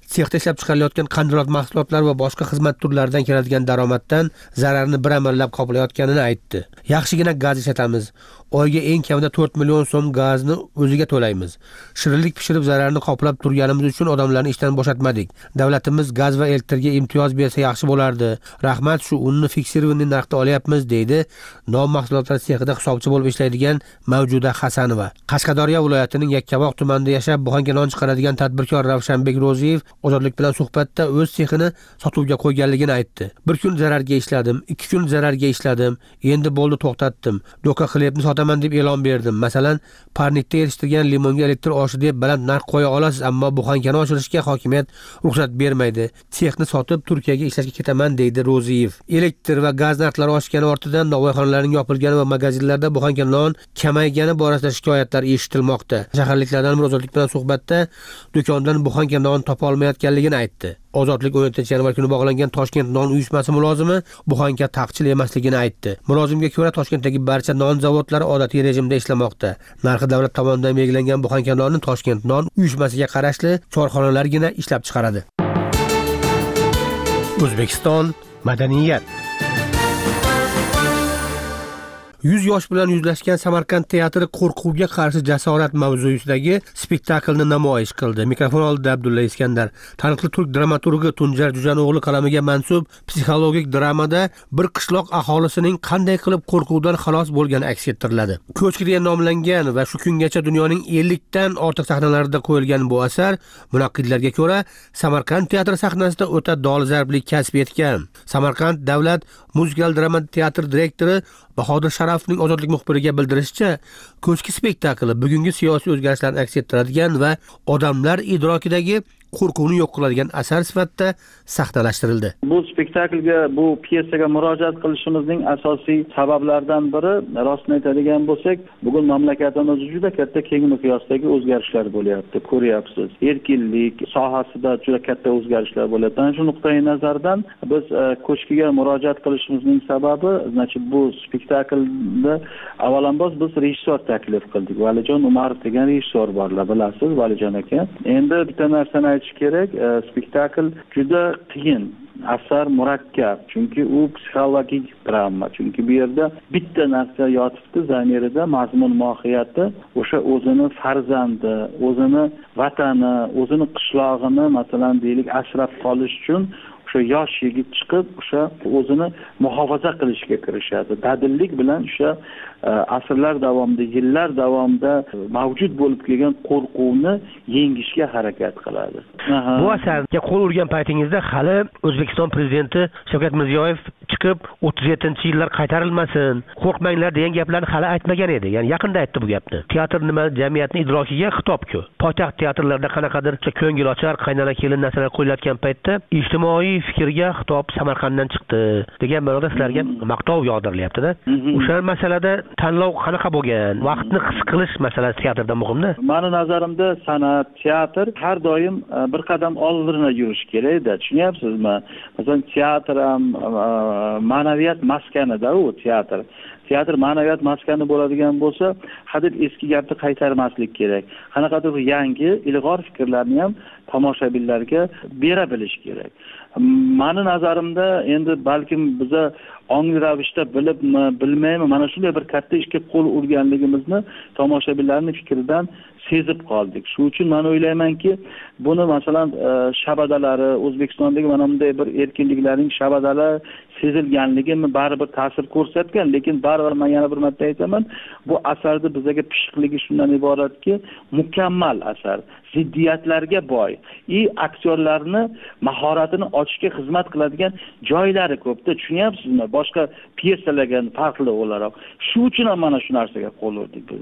Sexda ishlab chiqarilayotgan qandolat mahsulotlari va boshqa xizmat turlaridan keladigan daromaddan zararni bir amallab qoplayotganini aytdi. Yaxshigina gaz ishlatamiz. Oyga eng kamida 4 million so'm gazni o'ziga to'laymiz. Shirinlik pishirib zararni qoplab turganimiz uchun odamlarni ishdan bo'shatmadik. Davlatimiz gaz va elektrga imtiyoz bersa yaxshi bo'lardi. Rahmat, shu unni fiksirованный narxda olyapmiz, deydi non mahsulotlari sexida hisobchi bo'lib ishlaydigan Mavjuda Hasanova. Qashqadaryo viloyatining Yakkabog' tumanida yashab buxanka non chiqaradigan tadbirkor Ravshanbek Ro'ziyev Ozodlik bilan suhbatda o'z sexini sotuvga qo'yganligini aytdi. Bir kun zararga ishladim, 2 kun zararga ishladim, endi bo'ldi to'xtatdim. Do'ka xlebni sotaman deb e'lon berdim. Masalan, parnikda yetishtirgan limonga elektr oshi deb baland narx qo'ya olasiz, ammo buxankani oshirishga hokimiyat ruxsat bermaydi. Sexni sotib Turkiyaga ishlashga ketaman, deydi Ro'ziyev. Elektr va gaz narxlari oshgani ortidan novvoyxonalarning yopilgani va magazinlarda buxanka non kamaygani borasida shikoyatlar eshitilmoqda. Shaharliklardan Ozodlik bilan suhbatda do'kondan buxanka non topa olmayotganligini aytdi. Ozodlik 17-yanvar kuni bog'langan Toshkent non uyushmasi mulozimi buxanka taqchil emasligini aytdi. Mulozimga ko'ra Toshkentdagi barcha non zavodlari odatiy rejimda ishlamoqda. Narxi davlat tomonidan belgilangan buxanka nonni Toshkent non uyushmasiga qarashli korxonalargina ishlab chiqaradi. O'zbekiston madaniyat. 100 yosh bilan yuzlashgan Samarqand teatri qo'rquvga qarshi jasorat mavzusidagi spektaklni namoyish qildi. Mikrofon oldida Abdulla Iskandar. Taniqli turk dramaturgi Tunjar Jujano'g'li qalamiga mansub psixologik dramada bir qishloq aholisining qanday qilib qo'rquvdan xalos bo'lgani aks ettiriladi. Ko'chki deya nomlangan va shu kungacha dunyoning 50 dan ortiq sahnalarida qo'yilgan bu asar munaqqidlarga ko'ra Samarqand teatri sahnasida o'ta dolzarblik kasb etgan. Samarqand davlat muzikal drama teatri direktori Bahodir Sharafning Ozodlik muxbiriga bildirishicha, ko'chki spektakli bugungi siyosiy o'zgarishlarni aks ettiradigan va odamlar idrokidagi qo'rquvni yo'q qiladigan asar sifatida sahnalashtirildi. Bu spektaklga, bu pyesaga murojaat qilishimizning asosiy sabablaridan biri, rostini aytadigan bo'lsak, bugun mamlakatimizda juda katta keng miqyosdagi o'zgarishlar bo'lyapti, ko'ryapsiz. Erkinlik sohasida juda katta o'zgarishlar bo'lyapti. Ana shu nuqtai nazardan biz ko'chkiga murojaat qilishimizning sababi, bu spektaklda avvalambor biz rejissor taklif qildik. Valijon Umarov degan rejissor borlar, bilasiz, Valijon aka. Endi bitta narsani aytish kerak, spektakl juda qiyin. Asar murakkab, chunki u psixologik drama. Chunki bu yerda bitta narsa yotibdi zamirida, mazmun mohiyati, o'sha o'zini farzandi, o'zini vatani, o'zini qishlog'ini, masalan, deylik, asrab qolish uchun o'sha yosh yigit chiqib, o'sha o'zini muhofaza qilishga kirishadi. Dadillik bilan o'sha asrlar davomida, yillar davomida mavjud bo'lib kelgan qo'rquvni yengishga harakat qiladi. Bu asarga qo'l urgan paytingizda hali O'zbekiston prezidenti Shavkat Mirziyoyev chiqib 37-yillar qaytarilmasin, qo'rqmanglar degan gaplarni hali aytmagan edi. Ya'ni yaqinda aytdi bu gapni. Teatr nima, jamiyatning idrokiga xitobku. Poytaxt teatrlarida qanaqadir ko'ngilochar, qaynona kelin narsalar qo'yilayotgan paytda ijtimoiy fikrga xitob Samarqanddan chiqdi degan ma'noda sizlarga maqtov yog'dirilyapti-da. O'sha masalada tanlov qanaqa bo'lgan? Vaqtni his qilish masalasi teatrda muhimda. Meni nazarimda san'at, teatr har doim bir qadam oldinga yurish kerak-da. Tushunyapsizmi? Masalan, teatr ham ma'naviyat maskanida u teatr. Teatr ma'naviyat maskani bo'ladigan bo'lsa, hadeb eski gapni qaytarmaslik kerak. Qanaqadir yangi, ilg'or fikrlarni ham tomoshabinlarga bera bilish kerak. Meni nazarimda endi balkim biza ongli ravishda bilibmi, bilmaymi, mana shunday bir katta ishga qo'l urganligimizni tomoshabinlarning fikridan sezib qoldik. Shu uchun men o'ylaymanki, buni masalan shabadalari, O'zbekistondagi mana bunday bir erkinliklarning shabadalari sezilganligi baribir ta'sir ko'rsatgan, lekin baribir men yana bir marta aytaman, bu asarda bizga pishiqligi shundan iboratki, mukammal asar, ziddiyatlarga boy, aktyorlarni mahoratini ochishga xizmat qiladigan joylari ko'pda, tushunyapsizmi? Boshqa pyesalarga farqli o'laroq. Shu uchun ham mana shu narsaga qo'l urdik biz.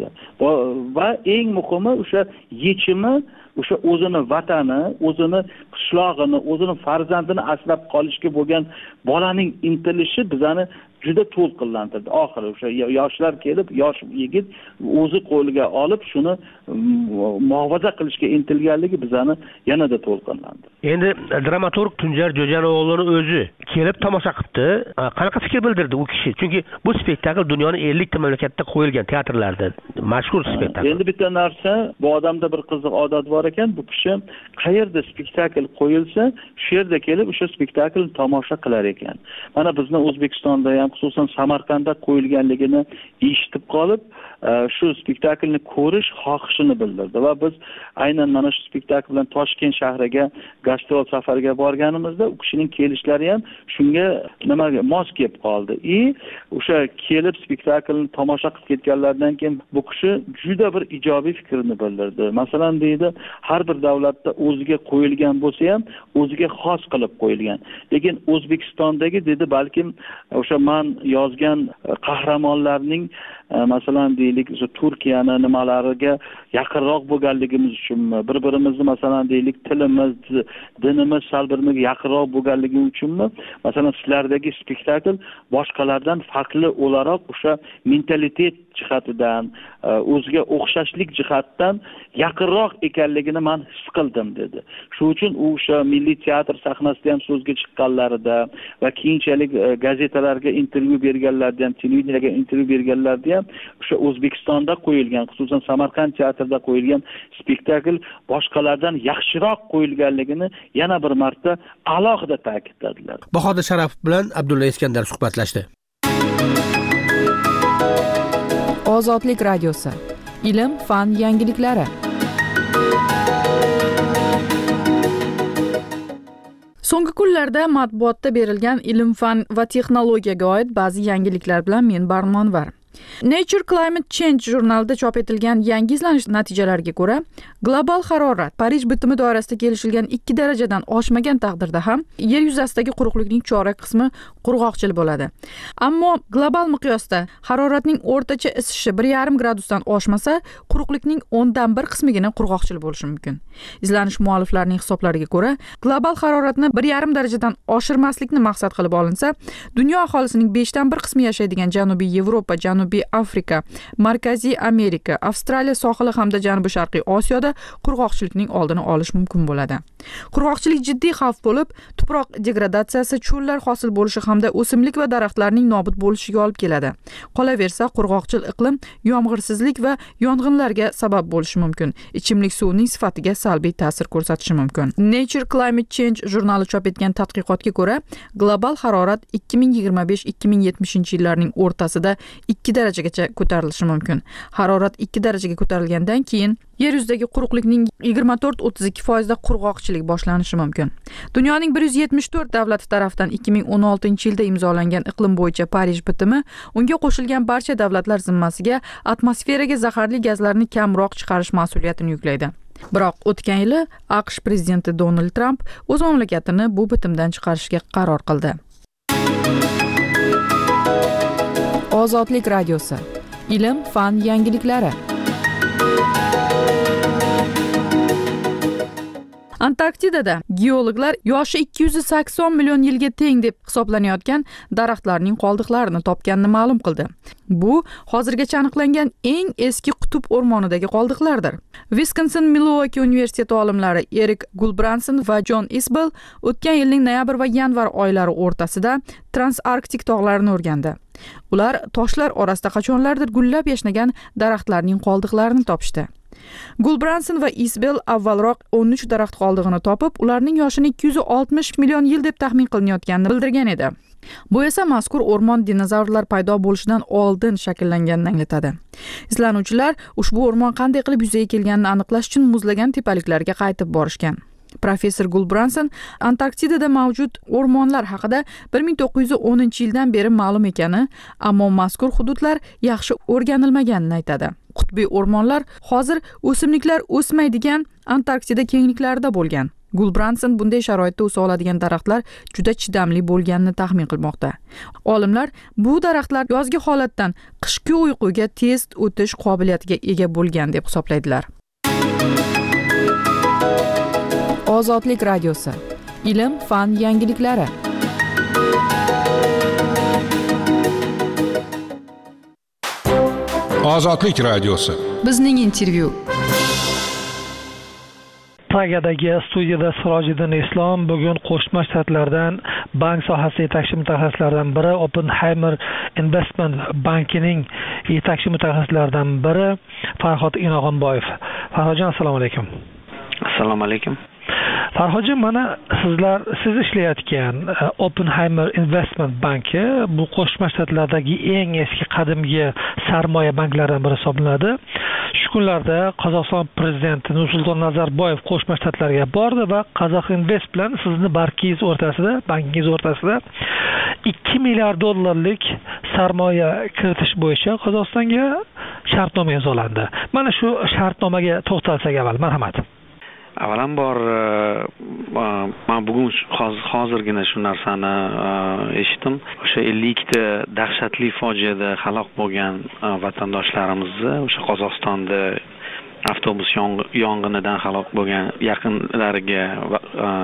Va eng muhimi o'sha yechimi, o'sha o'zini vatani, o'zini qishlog'ini, o'zini farzandini asrab qolishga bo'lgan bolaning intilishi bizani juda to'lqinlantirdi. Oxiri o'sha yoshlar kelib, yosh yigit o'zi qo'liga olib shuni muhofaza qilishga intilganligi bizani yanada to'lqinlantirdi. Endi dramaturg Tunjar Jo'janoğlu'ning o'zi kelib tomosha qilibdi. Qanaqa fikr bildirdi u kishi? Chunki bu spektakl dunyoning 50 ta mamlakatda qo'yilgan teatrlarda mashhur spektakl. Endi bitta narsa, bu odamda bir qiziq odat bor ekan, bu kishi qayerda spektakl qo'yilsa, shu yerda kelib o'sha spektaklni tomosha qilar ekan. Mana bizni O'zbekistonda ham, xususan Samarqandda qo'yilganligini eshitib qolib, shu spektaklni ko'rish xohishini bildirdi va biz aynan mana shu spektakl bilan Toshkent shahriga gastrol safariga borganimizda u kishining kelishlari ham shunga nimaga mos kelib qoldi. O'sha kelib spektaklni tomosha qilib ketganlardan keyin bu kishi juda bir ijobiy fikrni bildirdi. Masalan deydi, har bir davlatda o'ziga qo'yilgan bo'lsa ham o'ziga xos qilib qo'yilgan. Lekin O'zbekistondagi dedi, balkim o'sha men yozgan qahramonlarning masalan deylik Turkiyani nimalariga yaqinroq bo'lganligimiz uchunmi, bir-birimizni masalan deylik tilimiz, dinimiz sal birga yaqinroq bo'lganligi uchunmi, masalan sizlardagi spektakl boshqalardan farqli o'laroq o'sha mentalitet jihatidan, o'ziga o'xshashlik jihatdan yaqinroq ekanligini men his qildim dedi. Shuning uchun u o'sha Milliy teatr sahnasida ham so'zga chiqqanlarida va keyinchalik gazetalarga intervyu berganlarda ham, televiziyaga intervyu berganlarda ham o'sha O'zbekistonda qo'yilgan, xususan Samarqand teatrida qo'yilgan spektakl boshqalardan yaxshiroq qo'yilganligini yana bir marta alohida ta'kidladilar. Bahodir Sharafov bilan Abdulla Iskandar suhbatlashdi. Ozodlik radiosi. Ilm, fan yangiliklari. So'nggi kunlarda matbuotda berilgan ilm, fan va texnologiyaga oid ba'zi yangiliklar bilan men barmonvar. Nature Climate Change jurnalida chop etilgan yangi izlanish natijalariga ko'ra, global harorat Parij bitimi doirasida kelishilgan 2 darajadan oshmagan taqdirda ham yer yuzasidagi quruqlikning chorak qismi qurg'oqchil bo'ladi. Ammo global miqyosda haroratning o'rtacha isishi 1,5 gradusdan oshmasa, quruqlikning 1/10 qismigina qurg'oqchil bo'lishi mumkin. Izlanish mualliflarining hisoblariga ko'ra, global haroratni 1,5 darajadan oshirmaslikni maqsad qilib olinsa, dunyo aholisining 5/1 qismi yashaydigan Janubiy Yevropa, Janubiy Afrika, Markaziy Amerika, Avstraliya sohili hamda Janubi-sharqiy Osiyoda qurg'oqchilikning oldini olish mumkin bo'ladi. Qurg'oqchilik jiddiy xavf bo'lib, tuproq degradatsiyasi, cho'llar hosil bo'lishi hamda o'simlik va daraxtlarning nobud bo'lishiga olib keladi. Qolaversa, qurg'oqchil iqlim yomg'irsizlik va yong'inlarga sabab bo'lishi mumkin. Ichimlik suvining sifatiga salbiy ta'sir ko'rsatishi mumkin. Nature Climate Change jurnali chop etgan tadqiqotga ko'ra, global harorat 2025-2070 yillarning o'rtasida 2 darajagacha ko'tarilishi mumkin. Harorat 2 darajaga ko'tarilgandan keyin yer yuzidagi quruqlikning 24-32% qurg'oqchilik boshlanishi mumkin. Dunyoning 174 davlati tomonidan 2016-yilda imzolangan iqlim bo'yicha Parij bitimi unga qo'shilgan barcha davlatlar zimmasiga atmosferaga zaharli gazlarni kamroq chiqarish mas'uliyatini yuklaydi. Biroq o'tgan yili AQSh prezidenti Donald Trump o'z mamlakatini bu bitimdan chiqarishga qaror qildi. Ozodlik radiosi. Ilm, fan yangiliklari. Antarktidada geologlar yoshi 280 million yilga teng deb hisoblanayotgan daraxtlarning qoldiqlarini topganini ma'lum qildi. Bu hozirgacha aniqlangan eng eski qutb o'rmonidagi qoldiqlardir. Wisconsin-Milwaukee universiteti olimlari Erik Gulbranson va John Isbell o'tgan yilning noyabr va yanvar oylari o'rtasida Transanktik tog'larini o'rgandi. Ular toshlar orasida qachonlardir gullab yashnagan daraxtlarning qoldiqlarini topishdi. Gulbranson va Isbell avvalroq 13 daraxt qoldig'ini topib, ularning yoshini 260 million yil deb taxmin qilinayotganini bildirgan edi. Bu esa mazkur o'rmon dinozavrlar paydo bo'lishidan oldin shakllanganini anglatadi. Izlanuvchilar ushbu o'rmon qanday qilib yuzaga kelganini aniqlash uchun muzlagan tepaliklarga qaytib borishgan. Professor Gulbranson Antarktidada mavjud o'rmonlar haqida 1910-yildan beri ma'lum ekani, ammo mazkur hududlar yaxshi o'rganilmaganini aytadi. Qutbiy o'rmonlar hozir o'simliklar o'smaydigan Antarktida kengliklarida bo'lgan. Gulbranson bunday sharoitda o'sa oladigan daraxtlar juda chidamli bo'lganini taxmin qilmoqda. Olimlar bu daraxtlar yozgi holatdan qishki uyquga tez o'tish qobiliyatiga ega bo'lgan deb hisoblaydilar. Ozodlik radiosi. Ilm, fan yangiliklari. Ozodlik radiosi. Bizning intervyu. Pragadagi studiyada Sirojiddin Islom bugun Qo'shma Shtatlardan bank sohasida yetakchi mutaxassislardan biri, Oppenheimer Investment bankining yetakchi mutaxassislaridan biri Farhod Inoxonboyev. Farhodjon, assalomu alaykum. Assalomu alaykum. Farhodjon, mana siz ishlayotgan Oppenheimer Investment banki bu Qo'shma Shtatlardagi eng eski qadimgi sarmoya banklaridan biri hisoblanadi. Shu kunlarda Qozog'iston prezidenti Nursulton Nazarboyev Qo'shma Shtatlarga bordi va Qazoq Invest bilan sizni bankingiz o'rtasida 2 milliard dollarlik sarmoya kiritish bo'yicha Qozog'istonga shartnoma imzolandi. Mana shu shartnomaga to'xtalsak avval, marhamat. Avvalambor men bugun hozirgina shu narsani eshitdim. O'sha 52 ta dahshatli fojiada halok bo'lgan vatandoshlarimizni o'sha Qozog'istonda avtobus yong'inidan halok bo'lgan yaqinlariga va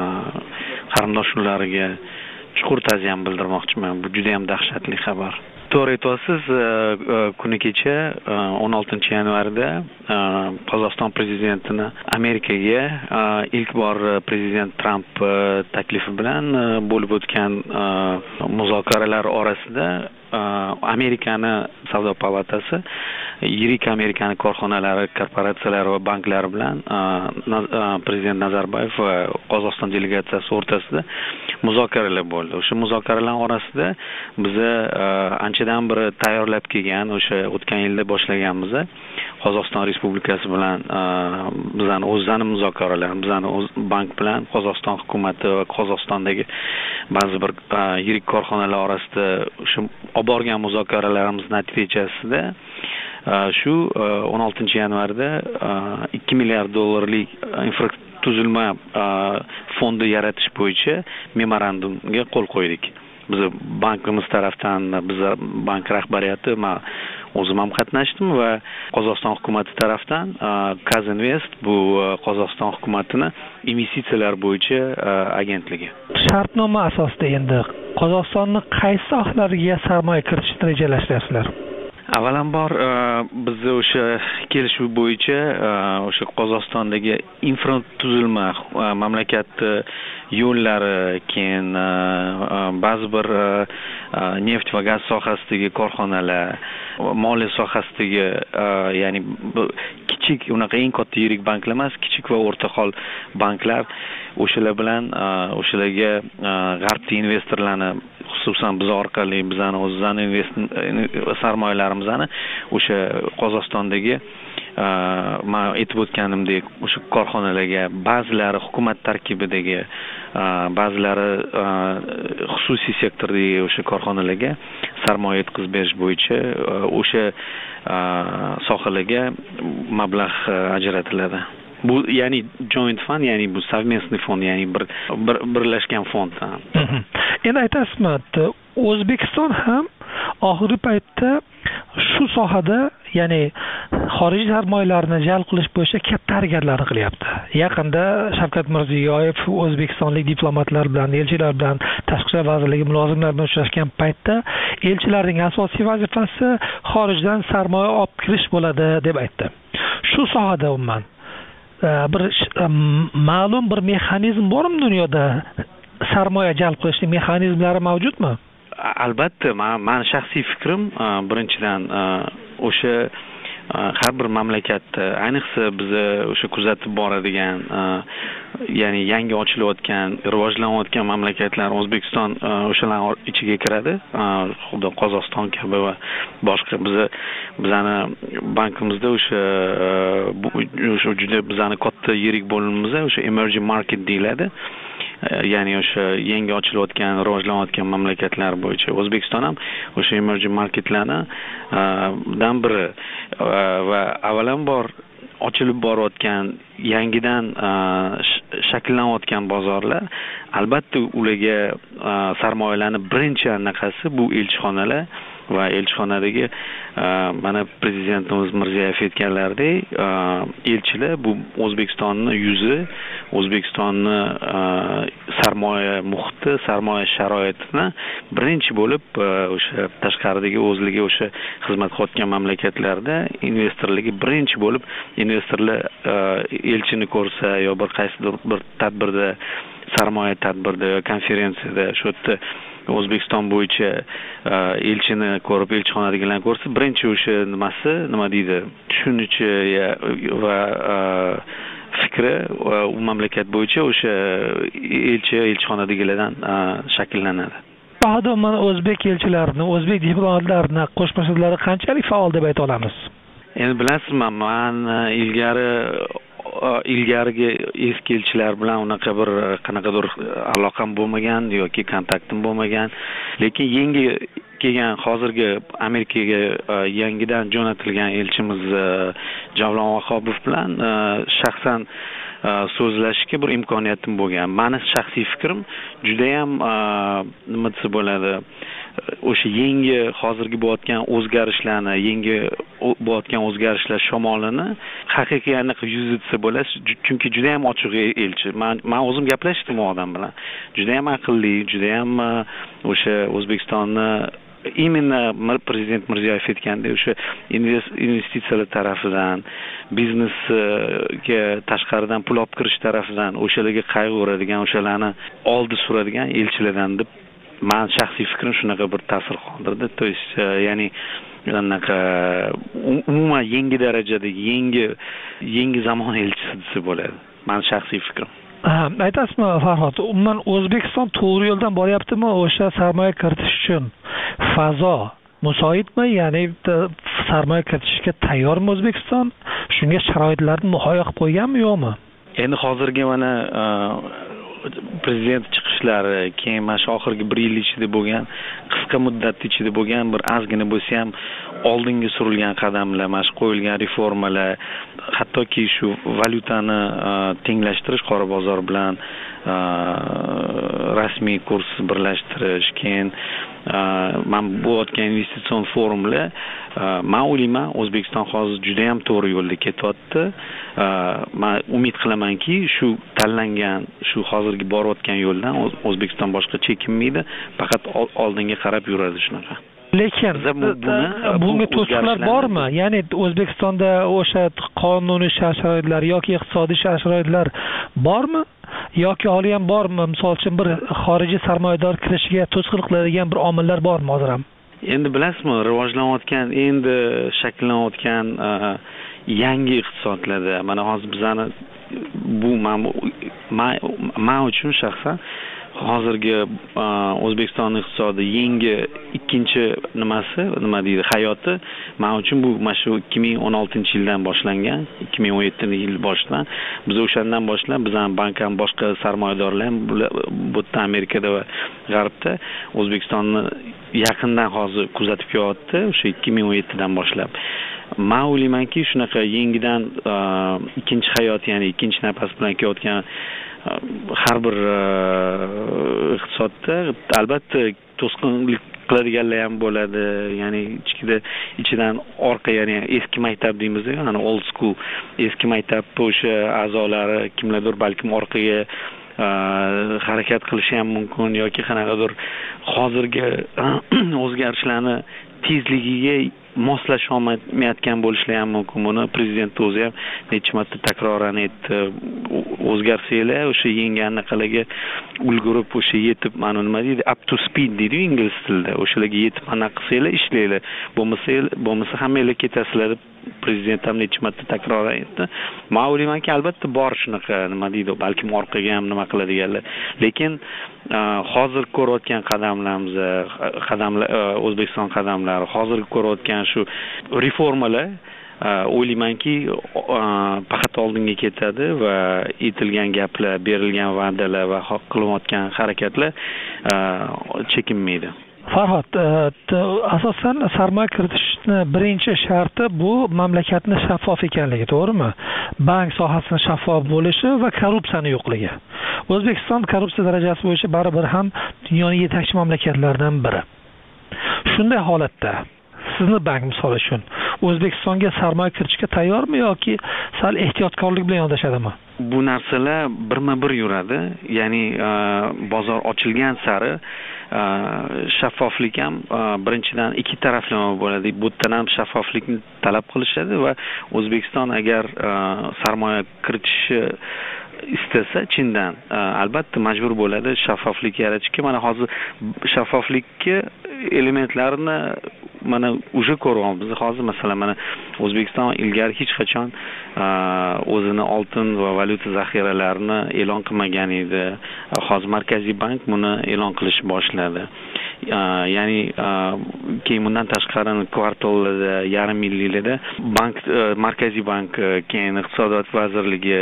qarindoshlariga chuqur ta'ziya bildirmoqchiman. Bu juda ham dahshatli xabar. To'g'ri aytasiz, kuni kecha 16 yanvarda Qozog'iston prezidentini Amerikaga ilk bor prezident Tramp taklifi bilan bo'lib o'tgan muzokaralar orasida Amerikani savdo palatasi yirik Amerikani korxonalari, korporatsiyalari va banklari bilan prezident Nazarboyev va Qozog'iston delegatsiyasi o'rtasida muzokaralar bo'ldi. O'sha muzokaralar orasida biz anchadan beri tayyorlab kelgan, o'sha o'tgan yilda boshlaganmiz. Qozog'iston Respublikasi bilan bizning o'zlarini muzokaralarimiz, bizning o'z bank bilan Qozog'iston hukumati va Qozog'istondagi ba'zi bir yirik korxonalar orasida o'sha olib borgan muzokaralarimiz natijasida shu 16 yanvarda 2 milliard dollarlik infratuzilma fondi yaratish bo'yicha memorandumga qo'l qo'ydik. Biz bankimiz tarafdan, biz bank rahbariyati, men o'zim ham qatnashdim va Qozog'iston hukumati tarafdan Qazinvest bu Qozog'iston hukumatining investitsiyalar bo'yicha agentligi. Shartnoma asosida endi Qozog'istonning qaysi sohalariga sarmoya kiritishni rejalashtiryapsizlar? Avvalambor biz o'sha kelishuv bo'yicha o'sha Qozog'istondagi infratuzilma, mamlakat yo'llari, keyin ba'zi bir neft va gaz sohasidagi korxonalar, moliya sohasidagi, ya'ni kichik, unaqa eng katta yirik banklar emas, kichik va o'rtaqol banklar, o'shalar bilan o'shalarga g'arblik investorlarni, xususan biz orqali bizani o'zlarini sarmoyalarimizni o'sha Qozog'istondagi men aytib o'tganimdek o'sha korxonalarga, ba'zilari hukumat tarkibidagi, ba'zilari xususiy sektordagi o'sha korxonalarga sarmoya yetkazib berish bo'yicha o'sha sohalarga mablag' ajratiladi. Bu ya'ni joint fond, ya'ni bu совместный fond, ya'ni birlashgan fond. Endi aytasizmi, O'zbekiston ham oxirgi paytda shu sohada, ya'ni xorijiy sarmoyalarni jalb qilish bo'yicha katta harakatlarni qilyapti. Yaqinda Shavkat Mirziyoyev o'zbekistonlik diplomatlar bilan, elchilar bilan, Tashqi ishlar vazirligi mulozimlari bilan uchrashgan paytda elchilarning asosiy vazifasi xorijdan sarmoya olib kirish bo'ladi deb aytdi. Shu sohada umuman bir ma'lum bir mexanizm bormi dunyoda? Sarmoya jalb qilishning mexanizmlari mavjudmi? Albatta, men shaxsiy fikrim, birinchidan o'sha har bir mamlakatda, ayniqsa biz o'sha kuzatib boradigan, ya'ni yangi ochilayotgan, rivojlanayotgan mamlakatlar, O'zbekiston o'shalar ichiga kiradi. Xudo Qozog'iston kabi va boshqa bizani bankimizda o'sha juda bizani katta yirik bo'limimizda o'sha emerging market deyiladi. Ya'ni o'sha yangi ochilayotgan, rivojlanayotgan mamlakatlar bo'yicha O'zbekiston ham o'sha emerging marketlardan biri va avvalambor ochilib borayotgan, yangidan shakllanayotgan bozorlar, albatta ularga sarmoyalarni birinchi anaqasi bu elchixonalar va elchixonadagi mana prezidentimiz Mirziyoyev aytganlaridek, elchilar bu O'zbekistonni yuzi, O'zbekistonni sarmoya muhiti, sarmoya sharoitini birinchi bo'lib o'sha tashqaridagi o'zligi o'sha xizmat qilayotgan mamlakatlarda investorlarga birinchi bo'lib investorlar elchini ko'rsa yo bir qaysidir bir tadbirda, sarmoya tadbirda yo konferensiyada shu yerda O'zbekiston bo'yicha elchini ko'rib, elchixonadagilarni ko'rsa, birinchi o'sha nima deydi, tushunishi va fikri u mamlakat bo'yicha o'sha elchixonadagilardan shakllanadi. Bahodir, mana o'zbek elchilarini, o'zbek diplomatlarini qo'shma so'zlari qanchalik faol deb ayta olamiz? Endi bilasizmi, men ilgarigi eski elchilar bilan unaqa bir qanaqadir aloqam bo'lmagan yoki kontaktim bo'lmagan, lekin yangi kelgan hozirgi Amerikaga yangidan jo'natilgan elchimiz Javlon Vahobov bilan shaxsan so'zlashishga bir imkoniyatim bo'lgan. Meni shaxsiy fikrim juda ham nima desa bo'ladi, o'sha yangi hozirgi bo'layotgan o'zgarishlarni, yangi bo'layotgan o'zgarishlar shamolini haqiqiy aniq yuzi desa bo'ladi, chunki juda ham ochiq elchi. Men o'zim gaplashdim u odam bilan. Juda ham aqlli, juda ham o'sha O'zbekistonni именно prezident Mirziyoyev aytgandek o'sha investitsiyalar tarafidan, biznesga tashqaridan pul olib kirish tarafidan o'shalarga qayg'uradigan, o'shalarni oldi suradigan elchilardan deb men shaxsiy fikrim shunaqa bir ta'sir qoldirdi. То есть, ya'ni anaqa umuman yangi darajadagi, yangi zamon elchisi desa bo'ladi. Men shaxsiy fikrim. Aytasizmi Farhod, umuman O'zbekiston to'g'ri yo'ldan boryaptimi o'sha sarmoya kiritish uchun? Fazo musoidmi? Ya'ni sarmoya kiritishga tayyormi O'zbekiston? Shunga sharoitlarni muhayyo qilib qo'yganmi, yo'qmi? Endi hozirgi mana prezident chiqishlari, keyin mana shu oxirgi 1 yil ichida bo'lgan, qisqa muddat ichida bo'lgan bir ozgina bo'lsa ham oldinga surilgan qadamlar, mana shu qo'yilgan reformalar, hattoki shu valyutani tenglashtirish, qora bozor bilan rasmiy kurs birlashtirish, keyin men bo'layotgan investitsion forumlar, men o'ylayman O'zbekiston hozir juda ham to'g'ri yo'lda ketyapti. Men umid qilamanki, shu tanlangan, shu hozirgi borayotgan yo'ldan O'zbekiston boshqa chekinmaydi, faqat oldinga qarab yuradi shunaqa. Lekin bunga to'siqlar bormi? Ya'ni O'zbekistonda o'sha qonuniy sharoitlar yoki iqtisodiy sharoitlar bormi? Yoki hali ham bormi? Misol uchun bir xorijiy sarmoyador kirishiga to'sqinlik qiladigan bir omillar bormi hozir ham? Endi bilasizmi, rivojlanayotgan, endi shakllanayotgan yangi iqtisodlarda mana hozir bizani bu men uchun shaxsan hozirgi O'zbekiston iqtisodi yangi ikkinchi nima deydi, hayoti men uchun bu mana shu 2016-yildan boshlangan, 2017-yil boshidan biz o'shandan boshlab bizning bank ham boshqa sarmoyadorlar ham bu yerda Amerikada va G'arbda O'zbekistonni yaqindan hozir kuzatib kelyapti, o'sha 2017dan boshlab. Men o'ylaymanki, shunaqa yangidan ikkinchi hayot, ya'ni ikkinchi nafas bilan kelayotgan har bir iqtisodda albatta to'sqinlik qiladiganlar ham bo'ladi. Ya'ni ichidan orqa, ya'ni eski maktab deymiz, ya'ni old school, eski maktab o'sha a'zolari kimlardir balkim orqaga harakat qilishi ham mumkin yoki qanaqadir hozirgi o'zgarishlarni tezligiga moslasha olmayotgan bo'lishlari ham mumkin. Buni prezident o'zi ham necha marta takroran aytdi. O'zgarsanglar o'sha yangi anaqalarga ulgurib o'sha yetib, mana nima deydi, up to speed deydi ingliz tilida. O'shalarga yetib anaqa qilsanglar ishlanglar. Bo'lmasa hammanglar ketasizlar deb prezident ham necha marta takroran aytdi. Men o'ylaymanki, albatta bor shunaqa nima deydi, balkim orqaga ham nima qiladiganlar. Lekin hozir ko'rayotgan qadamlarimiz, O'zbekiston qadamlari, hozir ko'rayotgan shu reformalar o'ylaymanki faqat oldinga ketadi va aytilgan gaplar, berilgan va'dalar va qilayotgan harakatlar chekinmaydi. Farhod, asosan sarmoya kiritishni birinchi sharti bu mamlakatning shaffof ekanligi, to'g'rimi? Bank sohasini shaffof bo'lishi va korrupsiyani yo'qligi. O'zbekiston korrupsiya darajasi bo'yicha baribir ham dunyoning yetakchi mamlakatlaridan biri. Shunday holatda sizni bank misol uchun O'zbekistonga sarmoya kiritishga tayyormi yoki sal ehtiyotkorlik bilan yondashadimi? Bu narsalar birma-bir yuradi. Ya'ni bozor ochilgan sari shaffoflik ham birinchidan ikki taraflama bo'ladi. Bu yerdan ham shaffoflikni talab qilishadi va O'zbekiston agar sarmoya kiritishni istasa chindan albatta majbur bo'ladi shaffoflik yaratishga. Mana hozir shaffoflikka elementlarini mana уже ko'ryapmiz. Hozir masalan mana O'zbekiston ilgari hech qachon o'zini oltin va valyuta zaxiralarini e'lon qilmagan edi. Hozir Markaziy bank buni e'lon qilishni boshladi. Ya'ni keyin bundan tashqari kvartallarda, yarim yilliklarda bank, Markaziy bank, keyin iqtisodiyot vazirligi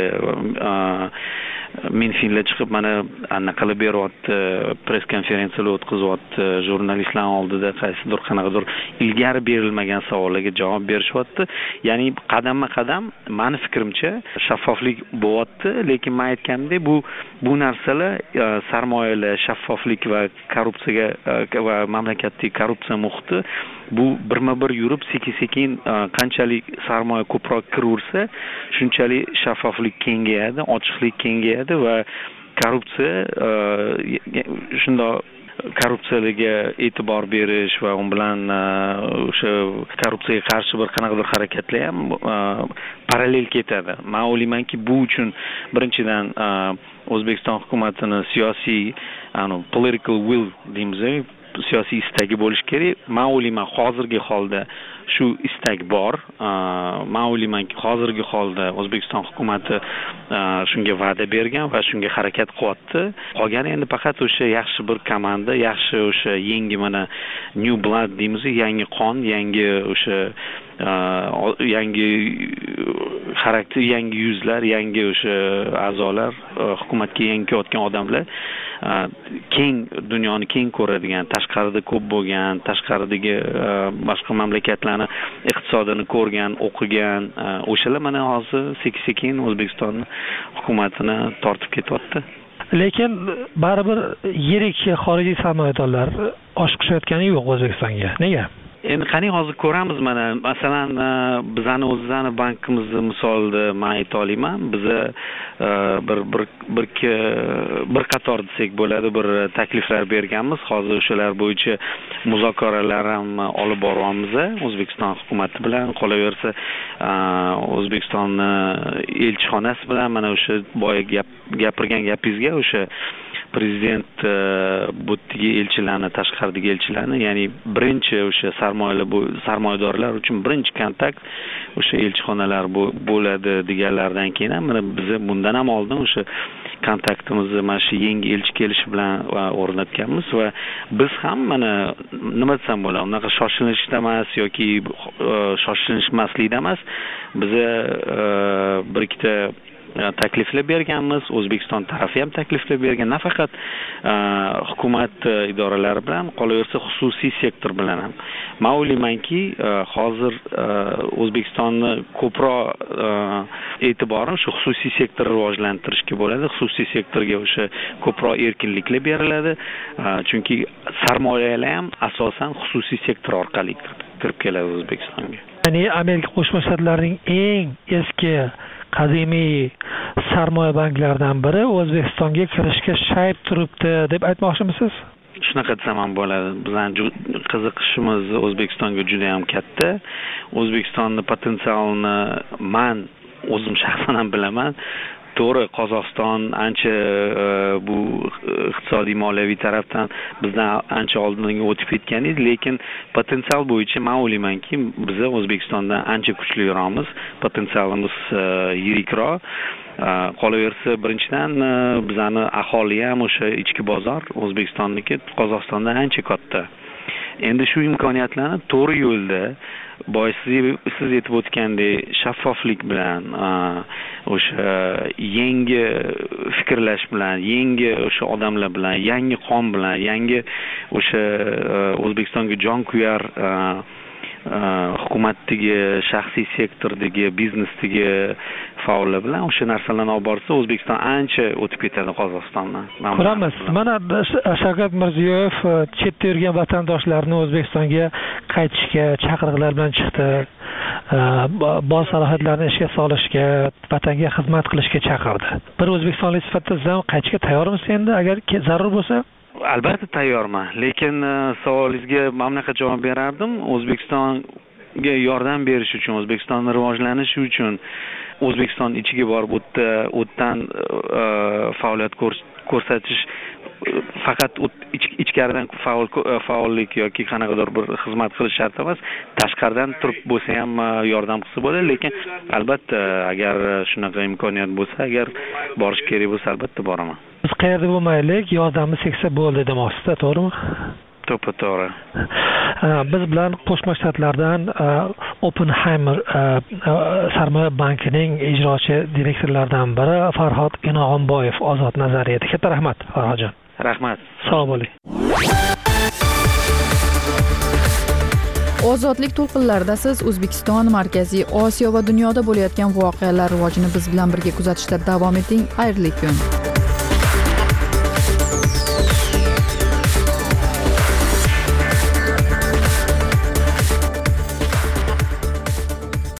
Minfinlar chiqib mana anaqalib beryapti, press konferensiyalar o'tkazyapti, jurnalistlar oldida qaysidir qanaqadir ilgari berilmagan savollarga javob berishyapti. Ya'ni qadamma-qadam meni fikrimcha shaffoflik bo'lyapti, lekin men aytgandek bu narsalar sarmoyalar, shaffoflik va korrupsiyaga va mamlakatdagi korrupsiya muhiti bu birma-bir yurib sekin-sekin qanchalik sarmoya ko'proq kiraversa, shunchalik shaffoflik kengayadi, ochiqlik kengayadi va korrupsiya shundoq korrupsiyaga e'tibor berish va u bilan o'sha korrupsiyaga qarshi bir qanaqadir harakatlar ham parallel ketadi. Men o'ylaymanki, bu uchun birinchidan O'zbekiston hukumatini siyosiy political will deymiz, siyosiy istagi bo'lishi kerak. Men o'ylayman hozirgi holda shu istak bor. Men o'ylaymanki hozirgi holda O'zbekiston hukumati shunga va'da bergan va shunga harakat qilyapti. Qolgani endi faqat o'sha yaxshi bir komanda, yaxshi o'sha yangi mana new blood deymiz, yangi qon, yangi o'sha yangi xarakter, yangi yuzlar, yangi o'sha a'zolar, hukumatga yangi kelayotgan odamlar keng dunyoni keng ko'radigan, tashqarida ko'p bo'lgan, tashqaridagi boshqa mamlakatlarni iqtisodini ko'rgan, o'qigan, o'shalar mana hozir sekin-sekin O'zbekiston hukumatini tortib ketyapti. Lekin baribir yirik xorijiy sarmoyadorlar oshqishayotgani yo'q O'zbekistonga. Nega? Endi qani hozir ko'ramiz mana masalan bizani o'zimizni bankimizni misolida men ayta olaman. Biz bir qator desak bo'ladi, bir takliflar berganmiz. Hozir o'shalar bo'yicha muzokaralar ham olib boryapmiz O'zbekiston hukumati bilan. Qolaversa O'zbekiston elchixonasi bilan mana o'sha boya gapirgan gapingizga o'sha prezident bu elchilarni, tashqaridagi elchilarni, ya'ni birinchi o'sha sarmoyadorlar uchun birinchi kontakt o'sha elchixonalar bo'ladi deganlardan keyin mana biz bundan ham oldin o'sha kontaktimizni mana shu yangi elchi kelishi bilan o'rnatganmiz va biz ham mana nima desam bo'ladi, unaqa shoshilishda emas yoki shoshilmaslikda emas, biz bir ikkita takliflar berganmiz. O'zbekiston tarafi ham takliflar bergan, nafaqat hukumat idoralari bilan, qolaversa xususiy sektor bilan ham. Men o'ylaymanki, hozir O'zbekistonni ko'proq e'tiborini shu xususiy sektorni rivojlantirishga bo'ladi. Xususiy sektorga o'sha ko'proq erkinliklar beriladi. Chunki sarmoyalar ham asosan xususiy sektor orqali kirib keladi O'zbekistonga. Ya'ni Amerika Qo'shma Shtatlarining eng eski qadimiy sarmoya banklaridan biri O'zbekistonga kirishga shayb turibdi deb aytmoqchimisiz? Shunaqa desam ham bo'ladi. Bizning qiziqishimiz O'zbekistonga juda ham katta. O'zbekistonning potensialini men o'zim shaxsan ham bilaman. To'g'ri, Qozog'iston ancha bu iqtisodiy moliyaviy tarafdan bizdan ancha oldinga o'tib ketgan edi, lekin potensial bo'yicha men o'ylaymanki, biz O'zbekistondan ancha kuchliroqmiz, potensialimiz yirikroq. Qolaversa, birinchidan bizning aholi ham o'sha ichki bozor O'zbekistonniki Qozog'istondan ancha katta. Endi shu imkoniyatlarni to'g'ri yo'lda siz aytib o'tgandek shaffoflik bilan, o'sha yangi fikrlash bilan, yangi o'sha odamlar bilan, yangi qon bilan, yangi o'sha O'zbekistonga jon kuyar hukumatdagi, shaxsiy sektorдagi, biznesdagi faollar bilan o'sha narsalarni olib borsa, O'zbekiston ancha o'tib ketadi Qozog'istondan. Ko'ramiz. Mana Shavkat Mirziyoyev chetda yurgan vatandoshlarni O'zbekistonga qaytishga chaqiriqlar bilan chiqdi. Bor salohiyatlarni ishga solishga, vatanga xizmat qilishga chaqirdi. Bir o'zbekistonlik sifatida siz ham qaytishga tayyormisiz endi agar zarur bo'lsa? Albatta tayyorman, lekin savolingizga mana bunaqa javob berardim. O'zbekistonga yordam berish uchun, O'zbekistonning rivojlanishi uchun O'zbekiston ichiga borib o'tdan faoliyat ko'rsatish faqat ichkaridan faollik yoki qanaqadir bir xizmat qilish shart emas, tashqaridan turib bo'lsa ham yordam qilsa bo'ladi, lekin albatta agar shunaqa imkoniyat bo'lsa, agar borish kerak bo'lsa albatta boraman. Biz qayerda bo'lmaylik, yordamimiz tegsa bo'ldi demoqchisiz, to'g'rimi? To'g'ri. Biz bilan Qo'shma Shtatlardan Oppenheimer sarmoya bankining ijrochi direktorlaridan biri Farhod Inog'imboyev ozod nazariyati. Katta rahmat, Farhodjon. Rahmat. Sog' bo'ling. Ozodlik to'lqinlarida siz O'zbekiston, Markaziy Osiyo va dunyoda bo'layotgan voqealar rivojini biz bilan birga kuzatishda davom eting. Xayrli kun.